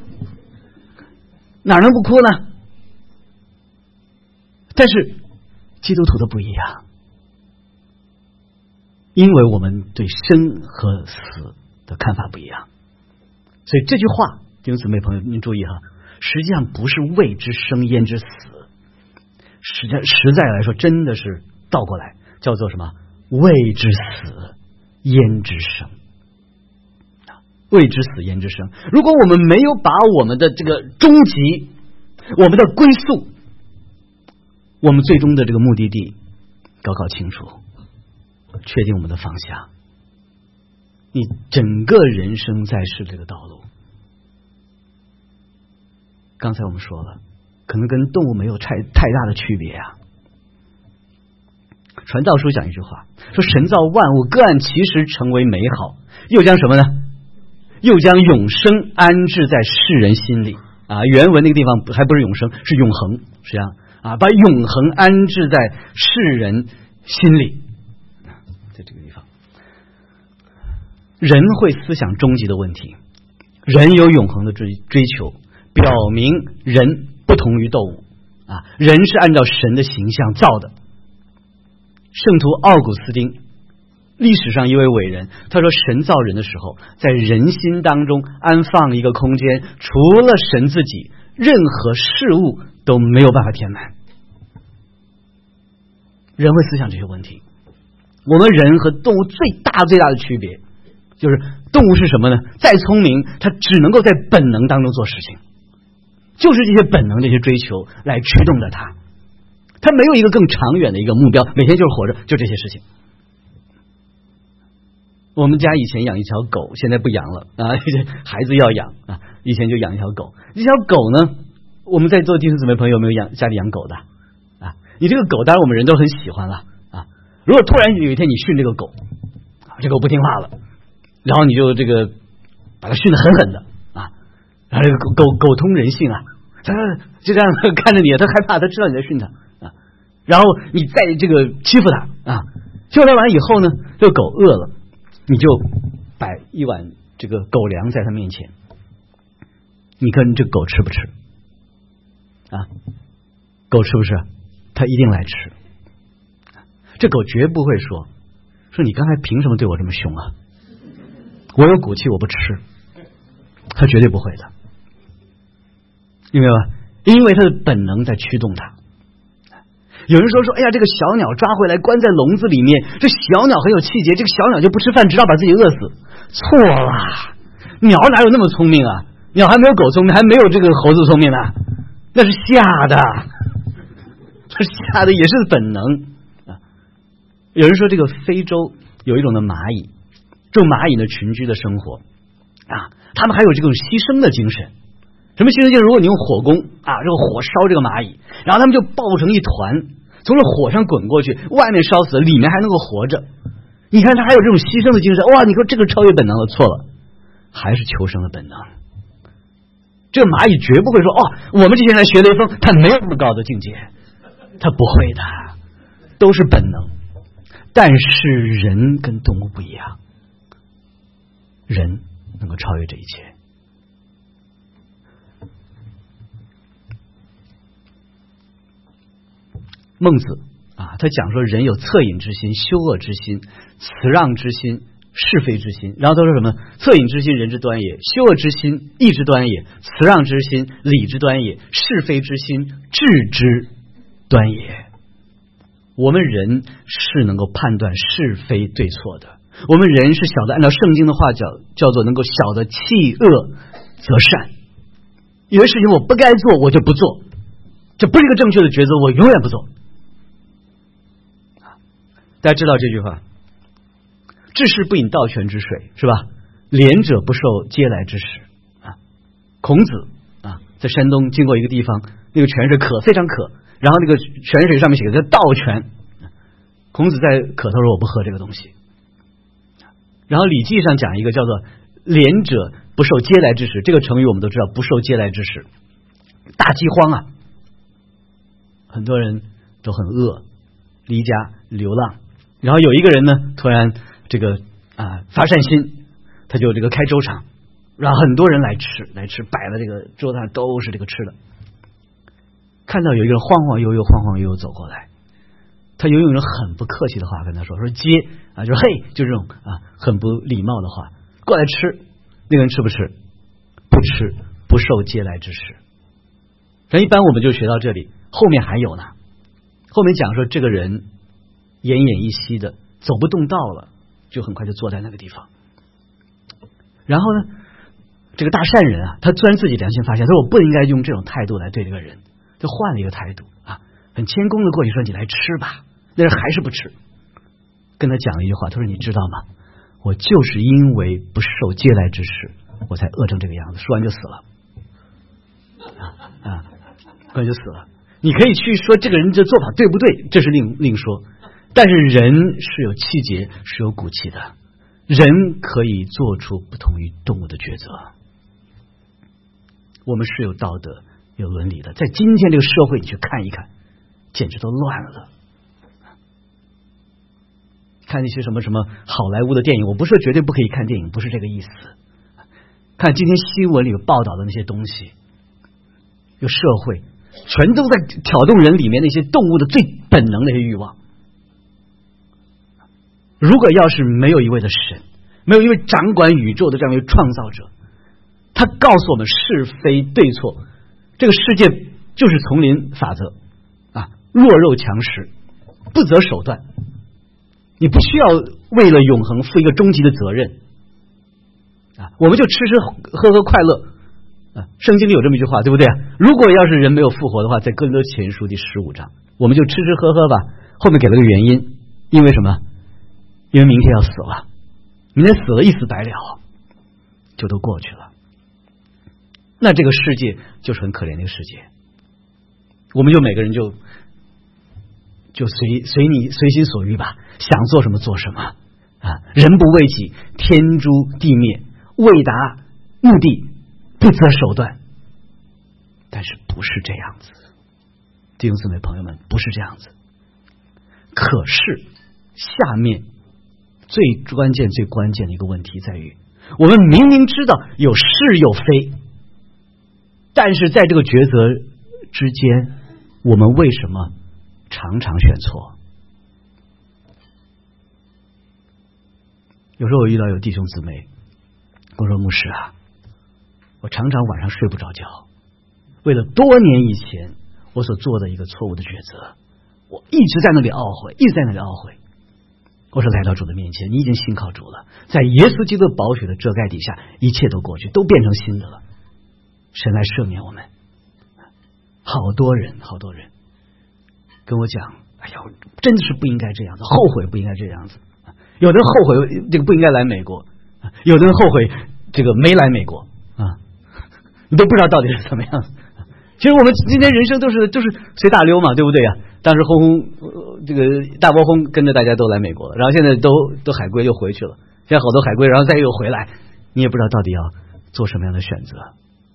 哪能不哭呢？但是基督徒的不一样，因为我们对生和死的看法不一样，所以这句话。弟兄姊妹朋友，您注意哈，实际上不是未知生焉知死， 实在实在来说，真的是倒过来，叫做什么？未之死，焉之生？未之死，焉之生？如果我们没有把我们的这个终极，我们的归宿，我们最终的这个目的地搞搞清楚，确定我们的方向，你整个人生在世这个道路，刚才我们说了，可能跟动物没有太太大的区别啊。传道书讲一句话，说神造万物，各按其时成为美好，又将什么呢？又将永生安置在世人心里啊。原文那个地方还不是永生，是永恒，实际上啊，把永恒安置在世人心里。在这个地方，人会思想终极的问题，人有永恒的追追求，表明人不同于动物啊，人是按照神的形象造的。圣徒奥古斯丁，历史上一位伟人，他说神造人的时候，在人心当中安放一个空间，除了神自己，任何事物都没有办法填满。人会思想这些问题。我们人和动物最大最大的区别，就是动物是什么呢？再聪明，它只能够在本能当中做事情，就是这些本能、这些追求来驱动着它。他没有一个更长远的一个目标，每天就是活着，就这些事情。我们家以前养一条狗，现在不养了啊，孩子要养啊，以前就养一条狗。这条狗呢，我们在座弟兄姊妹朋友有没有养家里养狗的啊？你这个狗，当然我们人都很喜欢了啊。如果突然有一天你训这个狗，这狗不听话了，然后你就这个把它训得狠狠的啊，然后这个狗狗狗通人性啊，它就这样看着你，它害怕，它知道你在训它。然后你再这个欺负他啊，欺负他完以后呢，这个狗饿了，你就摆一碗这个狗粮在他面前，你看这狗吃不吃啊？狗吃不吃？它一定来吃。这狗绝不会说说你刚才凭什么对我这么凶啊？我有骨气我不吃，它绝对不会的，明白吧？因为它的本能在驱动它。有人说说，哎呀，这个小鸟抓回来关在笼子里面，这小鸟很有气节，这个小鸟就不吃饭，直到把自己饿死。错了，鸟哪有那么聪明啊？鸟还没有狗聪明，还没有这个猴子聪明呢，那是吓的，这吓的也是本能啊。有人说，这个非洲有一种的蚂蚁，这种蚂蚁呢群居的生活啊，他们还有这种牺牲的精神。什么牺牲精神？如果你用火攻啊，这个火烧这个蚂蚁，然后他们就抱成一团，从这火上滚过去，外面烧死了，里面还能够活着。你看他还有这种牺牲的精神，哇！你说这个超越本能了，错了，还是求生的本能。这个蚂蚁绝不会说，哦，我们这些人来学雷锋，他没有那么高的境界，他不会的，都是本能。但是人跟动物不一样，人能够超越这一切。孟子啊，他讲说人有恻隐之心、羞恶之心、辞让之心、是非之心，然后都说什么？恻隐之心，人之端也；羞恶之心，义之端也；辞让之心，礼之端也；是非之心，智之端也。我们人是能够判断是非对错的，我们人是晓得按照圣经的话叫叫做能够晓得弃恶择善。有些事情我不该做，我就不做，这不是一个正确的抉择，我永远不做。大家知道这句话，治世不饮盗泉之水，是吧？廉者不受嗟来之食啊。孔子啊，在山东经过一个地方，那个泉水渴，非常渴，然后那个泉水上面写的叫盗泉。孔子在渴，他说我不喝这个东西。然后《礼记》上讲一个叫做廉者不受嗟来之食，这个成语我们都知道，不受嗟来之食。大饥荒啊，很多人都很饿，离家流浪。然后有一个人呢，突然这个啊发善心，他就这个开粥厂，让很多人来吃，来吃，摆了这个桌子上都是这个吃的。看到有一个人晃晃悠悠、晃晃悠悠走过来，他有用一种很不客气的话跟他说：“说接啊，就是嘿，就这种啊很不礼貌的话，过来吃。”那个人吃不吃？不吃，不受嗟来之食。但一般我们就学到这里，后面还有呢。 后面讲说这个人奄奄一息的走不动道了，就很快就坐在那个地方。然后呢，这个大善人啊，他突然自己良心发现，他说我不应该用这种态度来对这个人，就换了一个态度啊，很谦恭的过去说你来吃吧，那人还是不吃，跟他讲了一句话，他说你知道吗，我就是因为不受接待之事我才饿成这个样子，说完就死了啊啊，说完就死了。你可以去说这个人这做法对不对，这是另另说，但是人是有气节是有骨气的，人可以做出不同于动物的抉择，我们是有道德有伦理的。在今天这个社会你去看一看，简直都乱了。看那些什么什么好莱坞的电影，我不是说绝对不可以看电影，不是这个意思。看今天新闻里有报道的那些东西，有社会全都在挑动人里面那些动物的最本能的那些欲望。如果要是没有一位的神，没有一位掌管宇宙的这样一位创造者，他告诉我们是非对错，这个世界就是丛林法则啊，弱肉强食，不择手段。你不需要为了永恒负一个终极的责任啊，我们就吃吃喝喝快乐啊。圣经里有这么一句话，对不对？如果要是人没有复活的话，在哥林多前书第十五章，我们就吃吃喝喝吧。后面给了个原因，因为什么？因为明天要死了，明天死了一死百了，就都过去了。那这个世界就是很可怜的一个世界，我们就每个人就就随随你随心所欲吧，想做什么做什么啊！人不为己，天诛地灭，为达目的不择手段。但是不是这样子，弟兄姊妹朋友们，不是这样子。可是下面最关键最关键的一个问题在于，我们明明知道有是有非，但是在这个抉择之间，我们为什么常常选错？有时候我遇到有弟兄姊妹跟我说，牧师啊，我常常晚上睡不着觉，为了多年以前我所做的一个错误的抉择，我一直在那里懊悔，一直在那里懊悔。我说来到主的面前，你已经信靠主了，在耶稣基督宝血的遮盖底下，一切都过去，都变成新的了。神来赦免我们。好多人好多人跟我讲，哎呀，真的是不应该这样子，后悔不应该这样子。有的人后悔这个不应该来美国，有的人后悔这个没来美国啊，你都不知道到底是怎么样。其实我们今天人生都是都是随大溜嘛，对不对呀？当时轰轰、呃、这个大波轰跟着大家都来美国了，然后现在都都海归又回去了，现在好多海归然后再又回来，你也不知道到底要做什么样的选择。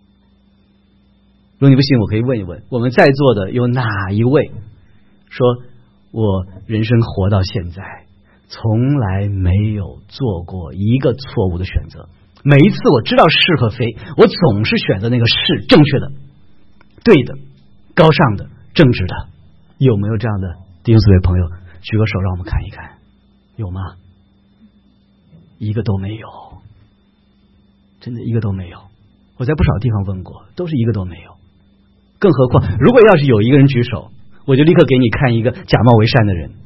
如果你不信，我可以问一问我们在座的有哪一位说我人生活到现在从来没有做过一个错误的选择，每一次我知道是和非，我总是选择那个是正确的、对的、高尚的、正直的。有没有这样的弟兄姊妹朋友？举个手让我们看一看，有吗？一个都没有，真的一个都没有。我在不少地方问过，都是一个都没有。更何况如果要是有一个人举手，我就立刻给你看一个假冒为善的人。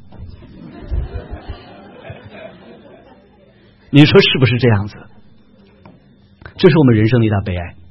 你说是不是这样子？这是我们人生的一大悲哀。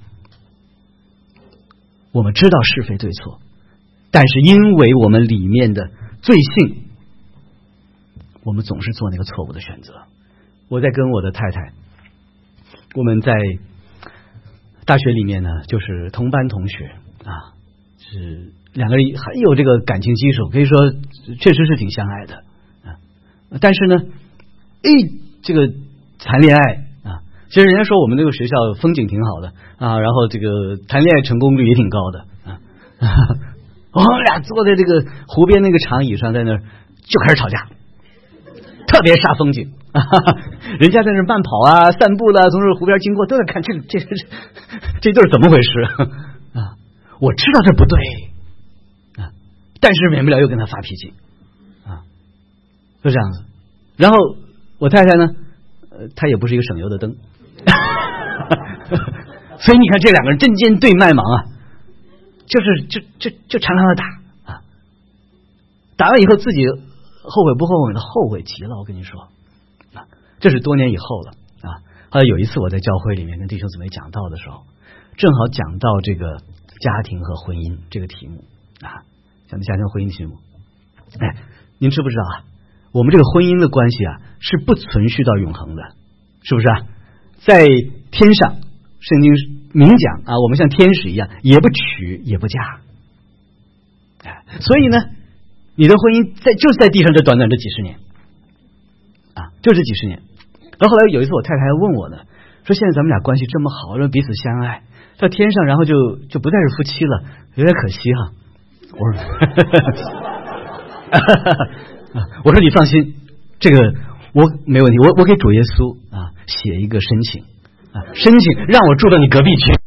我们知道是非对错，但是因为我们里面的罪性，我们总是做那个错误的选择。我在跟我的太太，我们在大学里面呢，就是同班同学啊，是两个人很有这个感情基础，可以说确实是挺相爱的啊。但是呢，哎，这个谈恋爱啊，其实人家说我们这个学校风景挺好的啊，然后这个谈恋爱成功率也挺高的啊。我们俩坐在这个湖边那个长椅上，在那儿就开始吵架，特别煞风景。人家在那慢跑啊、散步啦，从这湖边经过，都在看这这这这对怎么回事啊？我知道这不对啊，但是免不了又跟他发脾气啊，就这样子。然后我太太呢，呃，她也不是一个省油的灯，所以你看这两个人针尖对麦芒啊，就是就就就常常的打啊。 打完以后自己后悔不后悔的？后悔极了，我跟你说啊，这是多年以后了啊。后来有一次我在教会里面跟弟兄姊妹讲道的时候，正好讲到这个家庭和婚姻这个题目啊，讲的家庭婚姻题目。哎，您知不知道啊？我们这个婚姻的关系啊，是不存续到永恒的，是不是啊？在天上，圣经明讲啊，我们像天使一样，也不娶也不嫁。哎，所以呢，你的婚姻在就是在地上这短短这几十年啊，就这几十年。然后后来有一次我太太还问我呢，说现在咱们俩关系这么好，说彼此相爱，到天上然后就就不再是夫妻了，有点可惜哈。我说，我说你放心，这个我没问题，我我给主耶稣啊写一个申请啊，申请让我住到你隔壁去。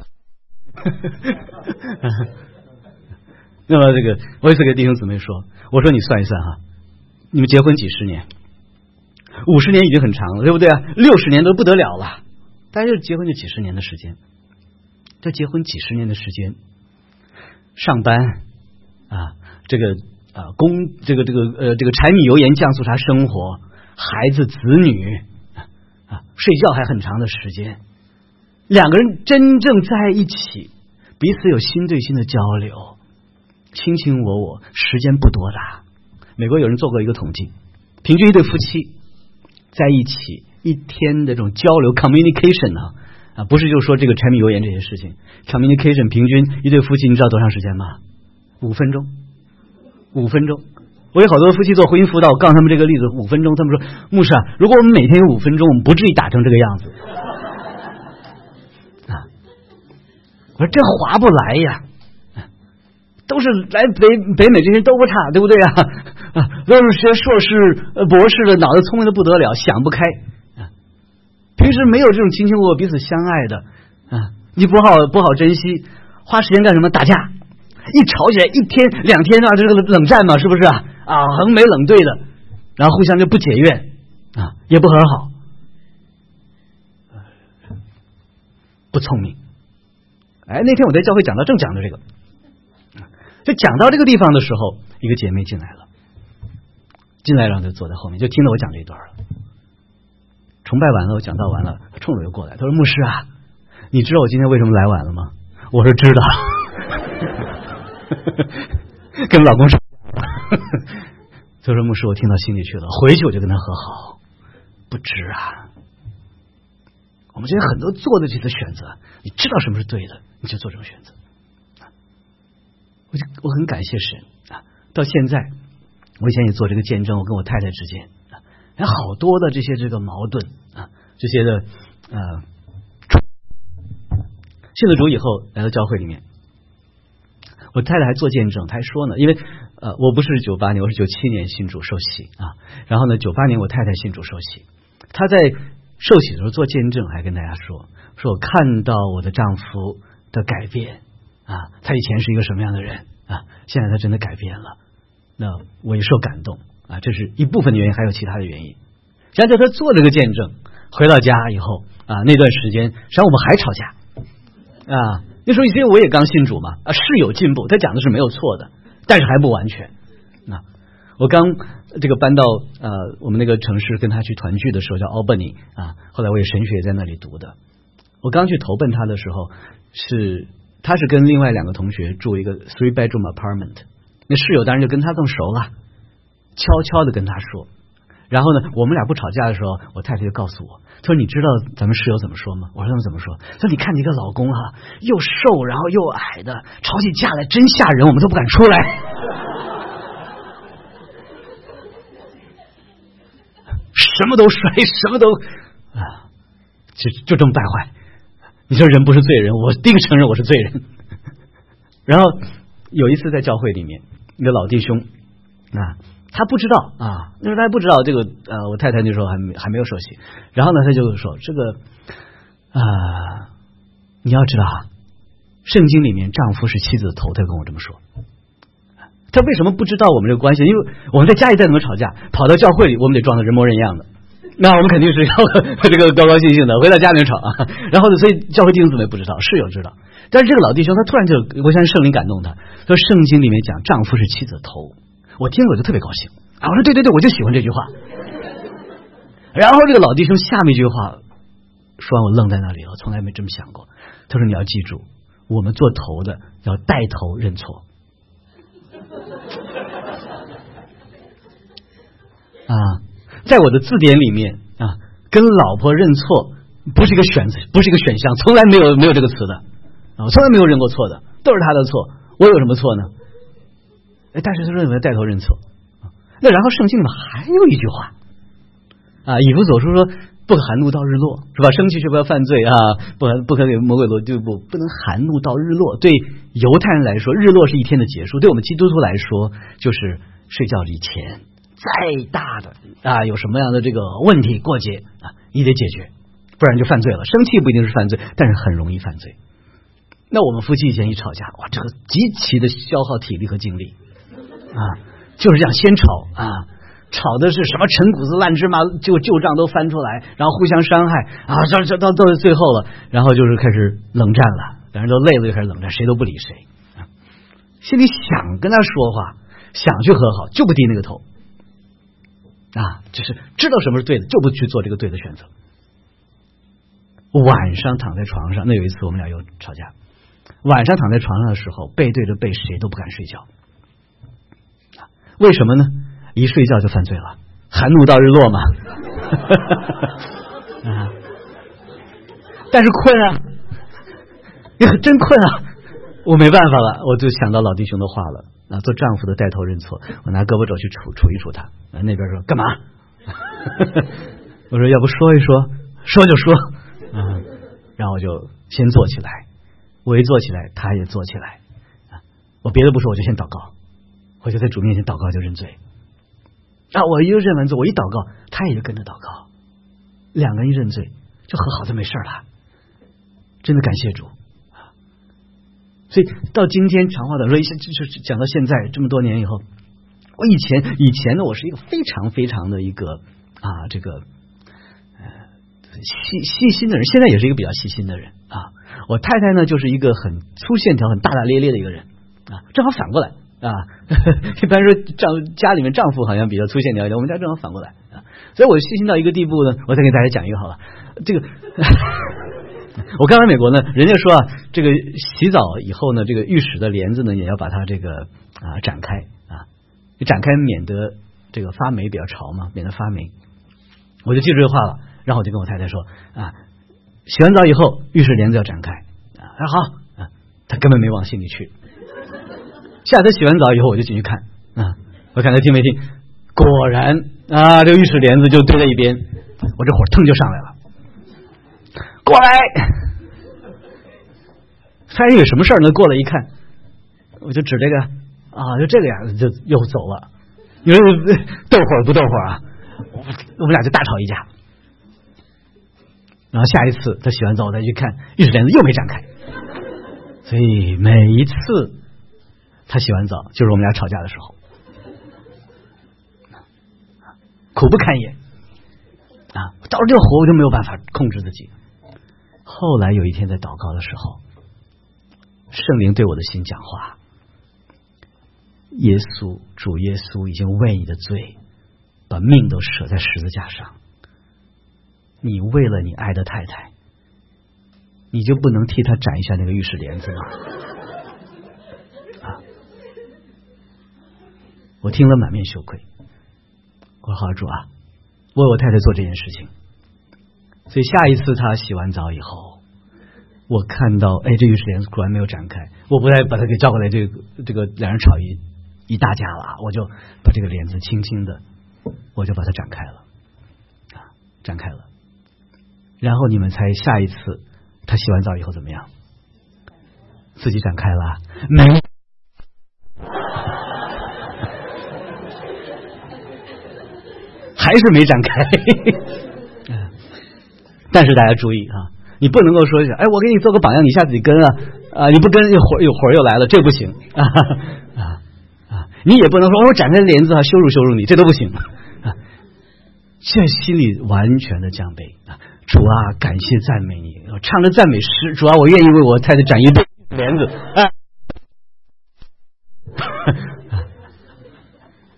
那么这个我也是给弟兄姊妹说，我说你算一算哈，你们结婚几十年，五十年已经很长了，对不对啊？六十年都不得了了，大家就结婚就几十年的时间，这结婚几十年的时间，上班啊，这个啊工这个这个呃这个柴米油盐酱醋茶生活，孩子子女啊，睡觉还很长的时间，两个人真正在一起，彼此有心对心的交流，卿卿我我，时间不多的。美国有人做过一个统计，平均一对夫妻在一起一天的这种交流 communication 啊啊，不是就说这个柴米油盐这些事情 communication 平均一对夫妻你知道多长时间吗？五分钟，五分钟。我有好多夫妻做婚姻辅导，我告诉他们这个例子，五分钟，他们说牧师啊，如果我们每天有五分钟，我们不至于打成这个样子啊。我说这划不来呀。都是来北北美这些人都不差，对不对啊？啊，都是学硕士、呃博士的，脑子聪明的不得了，想不开啊。平时没有这种卿卿我我、彼此相爱的啊，你不好不好珍惜，花时间干什么？打架，一吵起来，一天两天啊，这个冷战嘛，是不是啊？啊，横眉冷对的，然后互相就不解怨啊，也不和好，不聪明。哎，那天我在教会讲到，正讲的这个。就讲到这个地方的时候，一个姐妹进来了，进来然后就坐在后面，就听到我讲这一段了。崇拜完了，我讲到完了，他冲着我就过来，他说：“牧师啊，你知道我今天为什么来晚了吗？”我说：“知道。”跟老公说，他说：“牧师，我听到心里去了，回去我就跟他和好。”不知啊，我们这些很多做的这些选择，你知道什么是对的，你就做这种选择。我就我很感谢神啊！到现在，我以前也做这个见证，我跟我太太之间啊，有好多的这些这个矛盾啊，这些的呃，信了主以后来到教会里面，我太太还做见证，她还说呢，因为呃，我不是九八年，我是九七年信主受洗啊，然后呢，九八年我太太信主受洗，她在受洗的时候做见证，还跟大家说，说我看到我的丈夫的改变。啊，他以前是一个什么样的人啊？现在他真的改变了，那我也受感动啊，这是一部分的原因，还有其他的原因。像在他做这个见证，回到家以后啊，那段时间，实际上我们还吵架啊。那时候因为我也刚信主嘛，啊是有进步，他讲的是没有错的，但是还不完全。那、啊、我刚这个搬到呃我们那个城市跟他去团聚的时候叫 Albany 啊，后来我也神学也在那里读的。我刚去投奔他的时候是。他是跟另外两个同学住一个 three bedroom apartment， 那室友当然就跟他更熟了，悄悄的跟他说，然后呢，我们俩不吵架的时候，我太太就告诉我，她说你知道咱们室友怎么说吗？我说他们怎么说？她说你看你一个老公哈、啊，又瘦然后又矮的，吵起架来真吓人，我们都不敢出来。什么都摔，什么都啊，就就这么败坏。你说人不是罪人，我第一个承认我是罪人。然后有一次在教会里面，一个老弟兄啊，他不知道啊，那时候他还不知道这个呃，我太太那时候还没还没有受洗，然后呢，他就说这个啊、呃，你要知道啊，圣经里面丈夫是妻子的头，他跟我这么说。他为什么不知道我们这个关系？因为我们在家里再怎么吵架，跑到教会里，我们得装的人模人样的。那我们肯定是要这个高高兴兴的，回到家里面吵啊。然后呢，所以教会弟兄姊妹不知道，室友知道。但是这个老弟兄他突然就，我相信圣灵感动他，说圣经里面讲丈夫是妻子的头， 我听了我就特别高兴啊！我说对对对，我就喜欢这句话。然后这个老弟兄下面一句话说完，我愣在那里了，从来没这么想过。他说你要记住，我们做头的要带头认错啊！在我的字典里面啊，跟老婆认错不是一个选择，不是一个选项，从来没有没有这个词的啊，我从来没有认过错的，都是他的错，我有什么错呢？哎，但是他认为带头认错。那然后圣经里面还有一句话啊，以弗所书说不可含怒到日落，是吧？生气却不要犯罪啊，不不可给魔鬼落对不不能含怒到日落。对犹太人来说，日落是一天的结束；对我们基督徒来说，就是睡觉以前。再大的啊，有什么样的这个问题过节啊，你得解决，不然就犯罪了。生气不一定是犯罪，但是很容易犯罪。那我们夫妻以前一吵架，哇，这个极其的消耗体力和精力啊，就是这样先吵啊。吵的是什么陈谷子烂芝麻，就旧账都翻出来，然后互相伤害啊，这这到到最后了，然后就是开始冷战了，两人都累了就开始冷战，谁都不理谁啊。心里想跟他说话，想去和好，就不低那个头啊，就是知道什么是对的，就不去做这个对的选择。晚上躺在床上，那有一次我们俩又吵架，晚上躺在床上的时候，背对着背，谁都不敢睡觉，为什么呢？一睡觉就犯罪了，含怒到日落嘛。啊，但是困啊，也真困啊，我没办法了，我就想到老弟兄的话了啊，做丈夫的带头认错，我拿胳膊肘去杵杵一杵他，啊，那边说干嘛？我说要不说一说，说就说，啊，然后我就先坐起来，我一坐起来，他也坐起来，啊，我别的不说，我就先祷告，我就在主面前祷告就认罪。啊！我一认完罪，我一祷告，他也就跟着祷告，两个人一认罪就和好，就没事了。真的感谢主啊！所以到今天长话短说，一下就是讲到现在这么多年以后，我以前以前呢，我是一个非常非常的一个啊，这个呃细细心的人，现在也是一个比较细心的人啊。我太太呢，就是一个很粗线条、很大大咧咧的一个人啊，正好反过来。啊，一般说丈家里面丈夫好像比较粗线条一点，我们家正好反过来啊，所以我细心到一个地步呢，我再给大家讲一个好了。这个我刚来美国呢，人家说啊，这个洗澡以后呢，这个浴室的帘子呢也要把它这个啊展开啊，展开免得这个发霉比较潮嘛，免得发霉。我就记住这话了，然后我就跟我太太说啊，洗完澡以后浴室帘子要展开啊，她说好啊，她根本没往心里去。下次洗完澡以后，我就进去看啊，我看他听没听。果然啊，这个浴室帘子就堆在一边，我这火腾就上来了，过来，他以为什么事儿呢？过来一看，我就指这个啊，就这个样子，就又走了。你说斗火不斗火啊？我们俩就大吵一架。然后下一次他洗完澡，我再去看浴室帘子又没展开，所以每一次。他洗完澡就是我们俩吵架的时候，苦不堪言啊！到了这个火我就没有办法控制自己。后来有一天在祷告的时候，圣灵对我的心讲话：耶稣，主耶稣已经为你的罪把命都舍在十字架上，你为了你爱的太太，你就不能替他展一下那个浴室帘子吗？我听了满面羞愧，我说好主啊，为我太太做这件事情。所以下一次她洗完澡以后，我看到哎这浴室帘子果然没有展开，我不再把她给叫过来，这个这个两人吵一一大架了，我就把这个帘子轻轻的，我就把它展开了啊，展开了。然后你们猜下一次她洗完澡以后怎么样？自己展开了没？还是没展开。但是大家注意啊，你不能够说哎，我给你做个榜样，你下次你跟啊啊，你不跟有火有火又来了，这不行啊啊啊！你也不能说我展开帘子啊，羞辱羞辱你，这都不行啊！这心里完全的降卑啊！主啊，感谢赞美你，我唱着赞美诗，主啊，我愿意为我太太展一对帘子啊！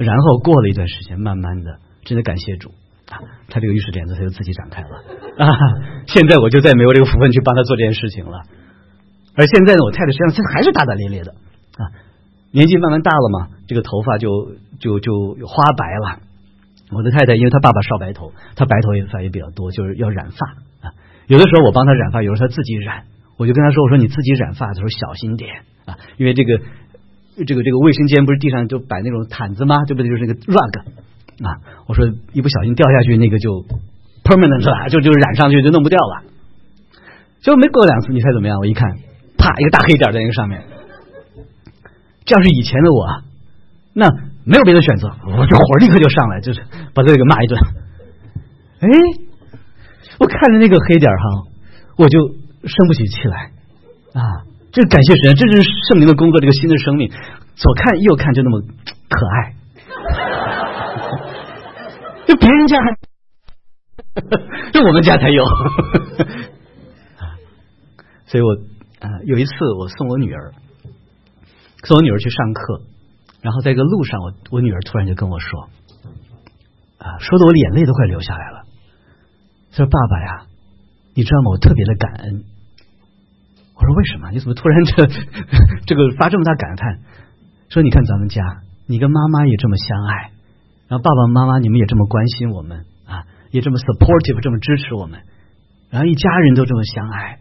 然后过了一段时间，慢慢的，真的感谢主啊，他这个玉石帘子他就自己展开了啊。现在我就再没有这个福分去帮他做这件事情了。而现在呢，我太太身上还是大大咧咧的啊，年纪慢慢大了嘛，这个头发就就就花白了。我的太太因为她爸爸少白头，她白头发也比较多，就是要染发啊。有的时候我帮她染发，有时候她自己染，我就跟她说：“我说你自己染发的时候小心点啊，因为这个这个这个卫生间不是地上就摆那种毯子吗？对不对？就是那个 rug 啊。我说一不小心掉下去，那个就 permanent 了，就就染上去就弄不掉了。结果没过两次，你猜怎么样？我一看，啪，一个大黑点在那个上面。这要是以前的我，那没有别的选择，我这火立刻就上来，就是把他给骂一顿。哎，我看着那个黑点哈，我就生不起气来啊！这感谢神，这是圣灵的工作，这个新的生命，左看右看就那么可爱，就别人家还，就我们家才有。所以我啊、呃、有一次我送我女儿，送我女儿去上课。然后在一个路上，我我女儿突然就跟我说，啊，说的我眼泪都快流下来了。她说：“爸爸呀，你知道吗？我特别的感恩。”我说：“为什么？你怎么突然这这个发这么大感叹？”说：“你看咱们家，你跟妈妈也这么相爱，然后爸爸妈妈你们也这么关心我们啊，也这么 supportive， 这么支持我们，然后一家人都这么相爱。”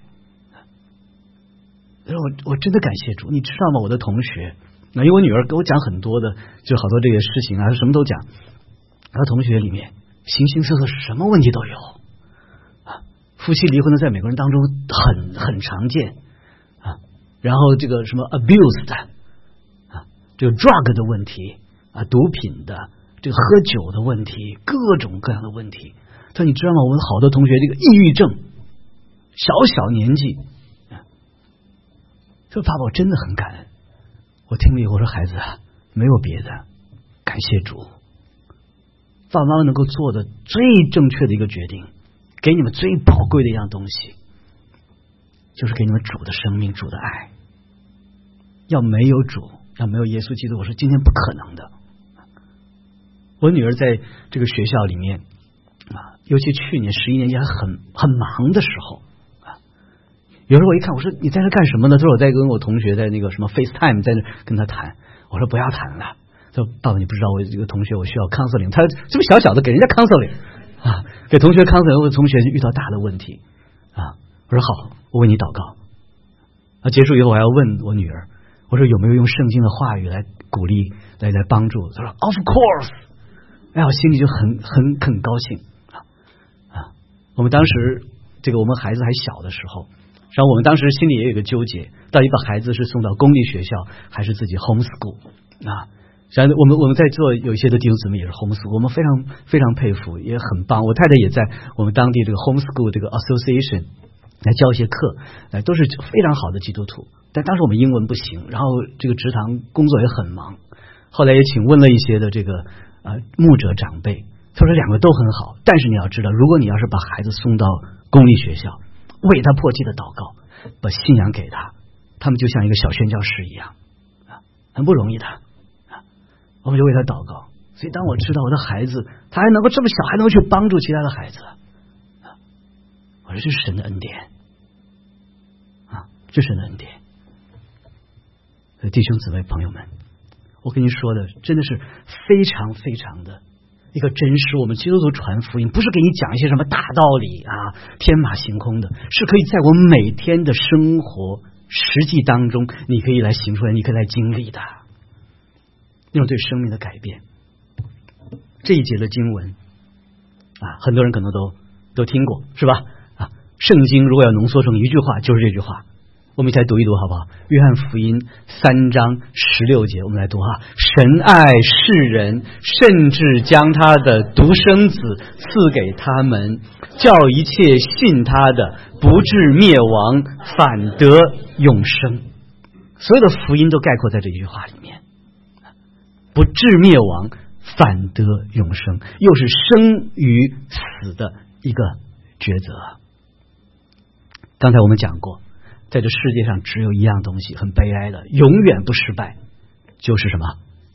我我真的感谢主，你知道吗？我的同学。那因为我女儿给我讲很多的，就好多这个事情啊，什么都讲。然后同学里面形形色色，什么问题都有啊。夫妻离婚的，在美国人当中很很常见啊。然后这个什么 abuse 的啊，这个 drug 的问题啊，毒品的，这个喝酒的问题，各种各样的问题。他说你知道吗？我们好多同学这个抑郁症，小小年纪啊。说爸爸，我真的很感恩。我听了以后，我说孩子啊，没有别的，感谢主，爸爸妈妈能够做的最正确的一个决定，给你们最宝贵的一样东西，就是给你们主的生命，主的爱。要没有主，要没有耶稣基督，我说今天不可能的。我女儿在这个学校里面啊，尤其去年十一年级还很很忙的时候。有时候我一看，我说你在这干什么呢？他说我在跟我同学在那个什么 FaceTime 在那跟他谈。我说不要谈了。他说爸爸你不知道我这个同学我需要 counseling， 他这么小小的给人家 counseling 啊，给同学 counseling， 我同学遇到大的问题啊。我说好，我为你祷告。啊，结束以后我还要问我女儿，我说有没有用圣经的话语来鼓励来来帮助？他说 Of course。哎呀，我心里就很很很高兴啊啊！我们当时这个我们孩子还小的时候。然后我们当时心里也有一个纠结，到底把孩子是送到公立学校还是自己 homeschool 啊？然后我们我们在座有一些的弟兄姊妹也是 homeschool， 我们非常非常佩服，也很棒。我太太也在我们当地这个 homeschool 这个 association 来教一些课，来都是非常好的基督徒。但当时我们英文不行，然后这个职堂工作也很忙，后来也请问了一些的这个呃牧者长辈，他说两个都很好，但是你要知道，如果你要是把孩子送到公立学校，为他迫切的祷告，把信仰给他，他们就像一个小宣教士一样啊，很不容易的啊。我们就为他祷告。所以当我知道我的孩子他还能够这么小，还能够去帮助其他的孩子啊，我说这是神的恩典啊，这是神的恩典。弟兄姊妹朋友们，我跟您说的真的是非常非常的一个真实。我们基督徒传福音不是给你讲一些什么大道理啊，天马行空的，是可以在我们每天的生活实际当中，你可以来行出来，你可以来经历的那种对生命的改变。这一节的经文啊，很多人可能都都听过，是吧？啊，圣经如果要浓缩成一句话，就是这句话。我们一起来读一读好不好？约翰福音三章十六节，我们来读哈。神爱世人，甚至将他的独生子赐给他们，叫一切信他的不至灭亡，反得永生。所有的福音都概括在这一句话里面，不至灭亡，反得永生，又是生与死的一个抉择。刚才我们讲过，在这世界上只有一样东西很悲哀的，永远不失败，就是什么？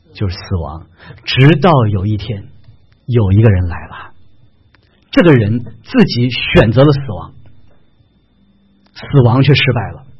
就是死亡。直到有一天，有一个人来了，这个人自己选择了死亡，死亡却失败了。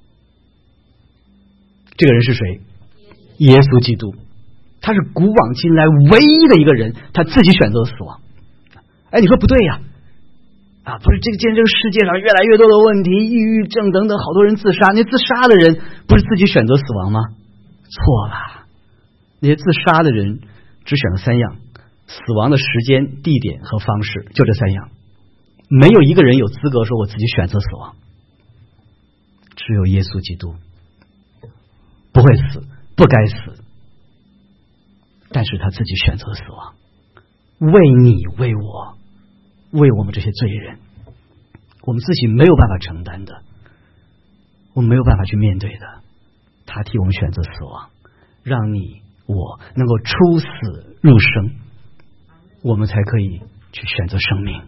这个人是谁？耶稣基督。他是古往今来唯一的一个人，他自己选择了死亡。哎，你说不对呀？啊，不是这个，今天这个世界上越来越多的问题，抑郁症等等，好多人自杀。那自杀的人不是自己选择死亡吗？错了，那些自杀的人只选了三样：死亡的时间、地点和方式，就这三样。没有一个人有资格说我自己选择死亡，只有耶稣基督不会死，不该死，但是他自己选择了死亡，为你为我为我们这些罪人，我们自己没有办法承担的，我们没有办法去面对的，他替我们选择死亡，让你我能够出死入生，我们才可以去选择生命。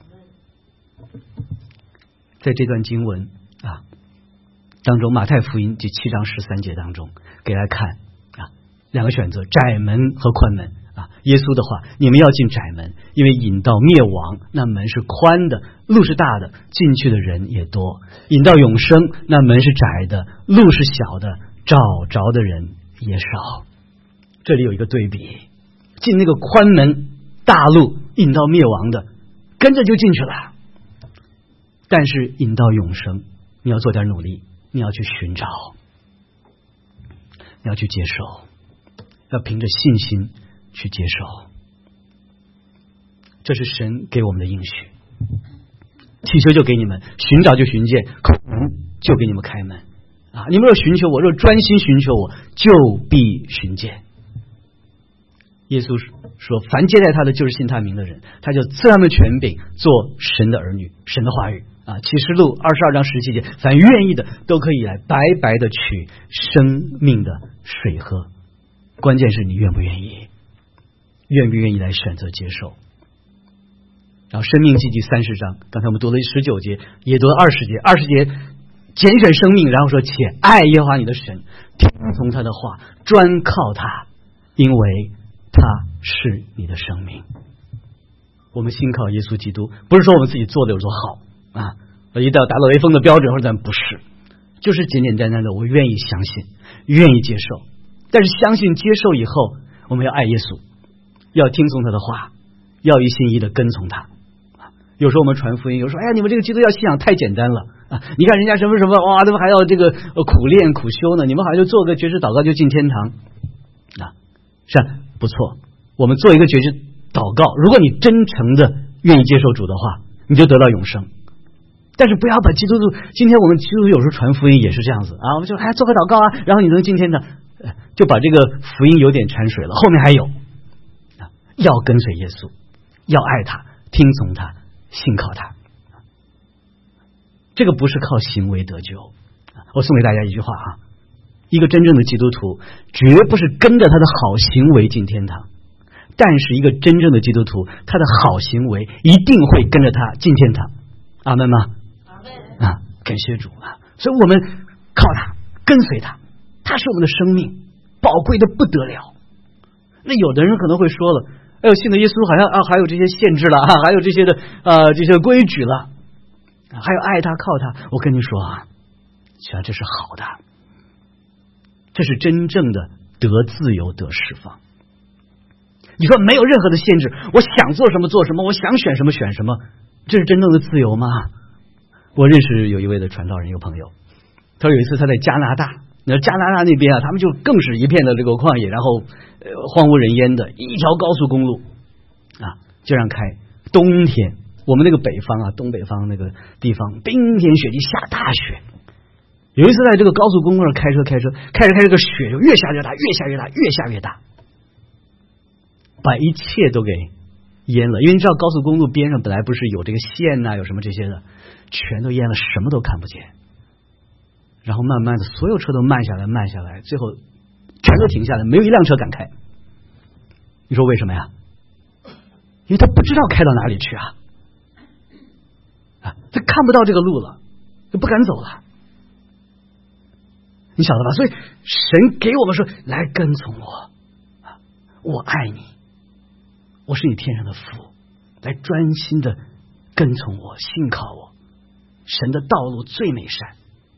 在这段经文啊当中，马太福音第七章十三节当中给大家看啊两个选择，窄门和宽门啊。耶稣的话，你们要进窄门，因为引到灭亡，那门是宽的，路是大的，进去的人也多；引到永生，那门是窄的，路是小的，找着的人也少。这里有一个对比，进那个宽门大路引到灭亡的，跟着就进去了，但是引到永生，你要做点努力，你要去寻找，你要去接受，要凭着信心去接受。这是神给我们的应许，祈求就给你们，寻找就寻见，叩门就给你们开门啊！你们若寻求我，若专心寻求我，就必寻见。耶稣说，凡接待他的，就是信他名的人，他就赐他们权柄，做神的儿女。神的话语啊，启示录二十二章十七节，凡愿意的都可以来白白的取生命的水喝。关键是你愿不愿意，愿不愿意来选择接受。然后生命记第三十章，刚才我们读了十九节，也读了二十节，二十节拣选生命，然后说且爱耶和华你的神，听从他的话，专靠他，因为他是你的生命。我们信靠耶稣基督，不是说我们自己做的有多好啊，一定要达到雷锋的标准，或者咱不是，就是简简单单的我愿意相信，愿意接受。但是相信接受以后，我们要爱耶稣，要听从他的话，要一心一意的跟从他。有时候我们传福音，有时候哎呀，你们这个基督教信仰太简单了啊！你看人家什么什么哇，他们还要这个苦练苦修呢，你们好像就做个觉知祷告就进天堂啊，是啊，不错。我们做一个觉知祷告，如果你真诚的愿意接受主的话，你就得到永生。但是不要把基督徒，今天我们基督徒有时候传福音也是这样子啊，我们就哎做个祷告啊，然后你能进天堂，就把这个福音有点掺水了。后面还有啊，要跟随耶稣，要爱他，听从他，信靠他。这个不是靠行为得救。我送给大家一句话啊，一个真正的基督徒绝不是跟着他的好行为进天堂，但是一个真正的基督徒，他的好行为一定会跟着他进天堂。阿们吗？阿们啊！感谢主啊！所以我们靠他，跟随他，他是我们的生命，宝贵的不得了。那有的人可能会说了，哎呦，信了耶稣好像啊，还有这些限制了啊，还有这些的呃这些规矩了，还有爱他靠他。我跟你说啊，其实这是好的，这是真正的得自由得释放。你说没有任何的限制，我想做什么做什么，我想选什么选什么，这是真正的自由吗？我认识有一位的传道人，一个朋友，他说有一次他在加拿大，那加拿大那边啊，他们就更是一片的这个旷野，然后、呃、荒无人烟的一条高速公路啊，就让开。冬天我们那个北方啊，东北方那个地方冰天雪地下大雪。有一次在这个高速公路上开车开车开着开着，个雪就越下越大，越下越大，越下越大，把一切都给淹了。因为你知道高速公路边上本来不是有这个线啊，有什么这些的，全都淹了，什么都看不见。然后慢慢的所有车都慢下来慢下来，最后全都停下来，没有一辆车敢开。你说为什么呀？因为他不知道开到哪里去啊，啊，他看不到这个路了，就不敢走了。你晓得吧？所以神给我们说，来跟从我， 我爱你，我是你天上的父，来专心的跟从我，信靠我。神的道路最美善。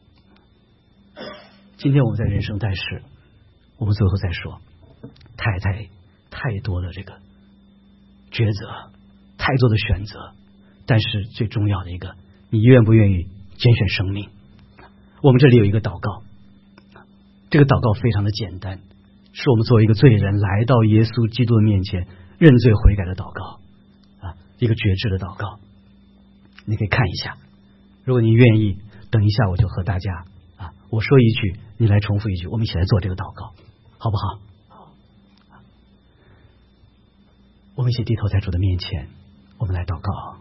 今天我们在人生在世，我们最后再说，太太太多的这个抉择，太多的选择，但是最重要的一个，你愿不愿意拣选生命？我们这里有一个祷告，这个祷告非常的简单，是我们作为一个罪人来到耶稣基督的面前认罪悔改的祷告啊，一个决志的祷告。你可以看一下，如果你愿意，等一下我就和大家啊，我说一句，你来重复一句，我们一起来做这个祷告，好不好？好。我们一起低头在主的面前，我们来祷告。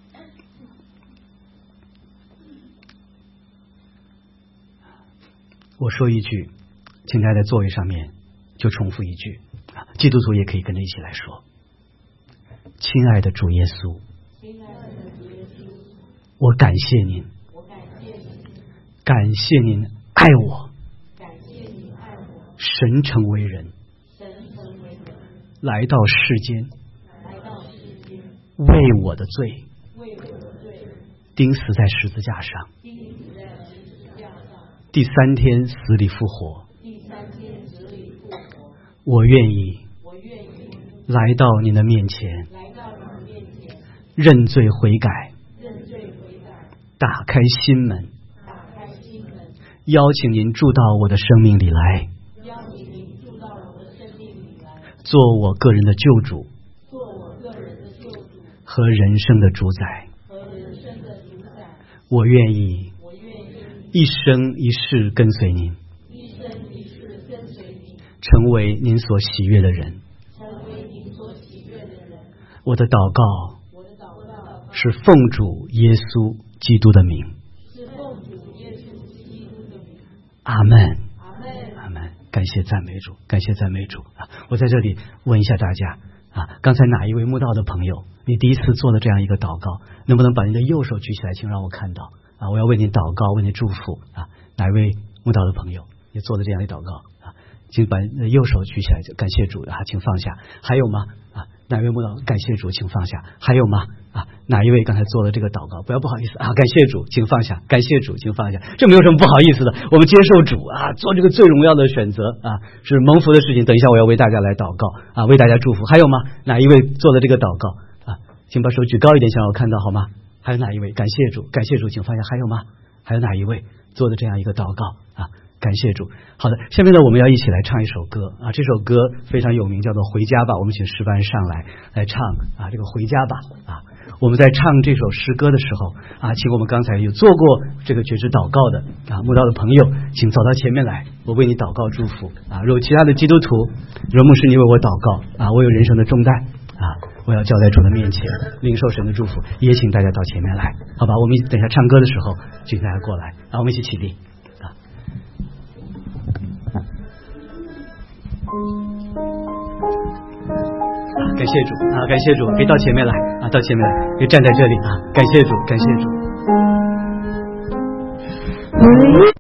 我说一句，请大家在座位上面就重复一句啊，基督徒也可以跟着一起来说。亲爱的主耶稣，我感谢您，感谢您爱我，神成为人，来到世间，为我的罪钉死在十字架上，第三天死里复活。我愿意来到您的面前，认罪悔改，打开心门，邀请您住到我的生命里来，做我个人的救主和人生的主宰。我愿意一生一世跟随您，成为您所喜悦的人。我的祷告是奉主耶稣基督的名。阿门，阿门。感谢赞美主，感谢赞美主啊！我在这里问一下大家啊，刚才哪一位慕道的朋友，你第一次做的这样一个祷告，能不能把您的右手举起来，请让我看到啊！我要为您祷告，为您祝福啊！哪一位慕道的朋友也做的这样一祷告啊？请把右手举起来，感谢主啊，请放下。还有吗？啊，哪位慕道？感谢主，请放下。还有吗？啊，哪一位刚才做了这个祷告？不要不好意思啊，感谢主，请放下。感谢主，请放下。这没有什么不好意思的，我们接受主啊，做这个最荣耀的选择啊，是蒙福的事情。等一下我要为大家来祷告啊，为大家祝福。还有吗？哪一位做了这个祷告啊？请把手举高一点，想让我看到好吗？还有哪一位？感谢主，感谢主，请放下。还有吗？还有哪一位做的这样一个祷告啊？感谢主。好的，下面呢我们要一起来唱一首歌啊，这首歌非常有名，叫做《回家吧》。我们请诗班上来来唱啊，这个《回家吧》啊。我们在唱这首诗歌的时候啊，请我们刚才有做过这个觉知祷告的啊慕道的朋友，请走到前面来，我为你祷告祝福啊。如果其他的基督徒，如牧师你为我祷告啊，我有人生的重担啊，我要交在主的面前，领受神的祝福，也请大家到前面来，好吧？我们等一下唱歌的时候，请大家过来，啊，我们一起起立。感谢主啊！感谢主，可以到前面来啊！到前面来，可以站在这里啊！感谢主，感谢主。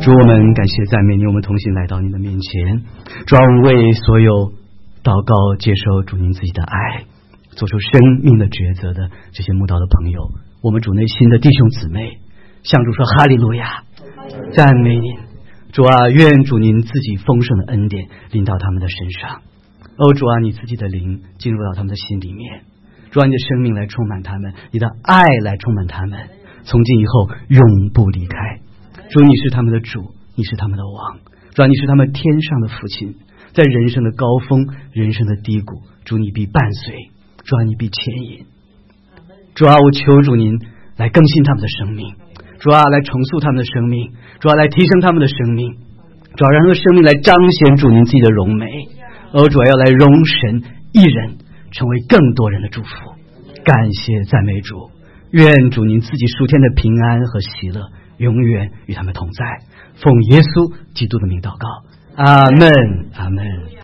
主，我们感谢赞美你，我们同心来到你的面前。主啊，我们为所有祷告接受主您自己的爱，做出生命的抉择的这些慕道的朋友，我们主内心的弟兄姊妹，向主说哈利路亚，赞美您。主啊，愿主您自己丰盛的恩典临到他们的身上。哦，主啊，你自己的灵进入到他们的心里面，主啊，你的生命来充满他们，你的爱来充满他们，从今以后永不离开。主，你是他们的主，你是他们的王，主啊，你是他们天上的父亲，在人生的高峰，人生的低谷，主你必伴随，主啊，你必牵引。主啊，我求主您来更新他们的生命，主啊，来重塑他们的生命，主啊，来提升他们的生命，主啊，让他们的生命来彰显主您自己的荣美。哦，主啊，要来容神一人成为更多人的祝福。感谢赞美主，愿主您自己属天的平安和喜乐永远与他们同在。奉耶稣基督的名祷告，阿们，阿们。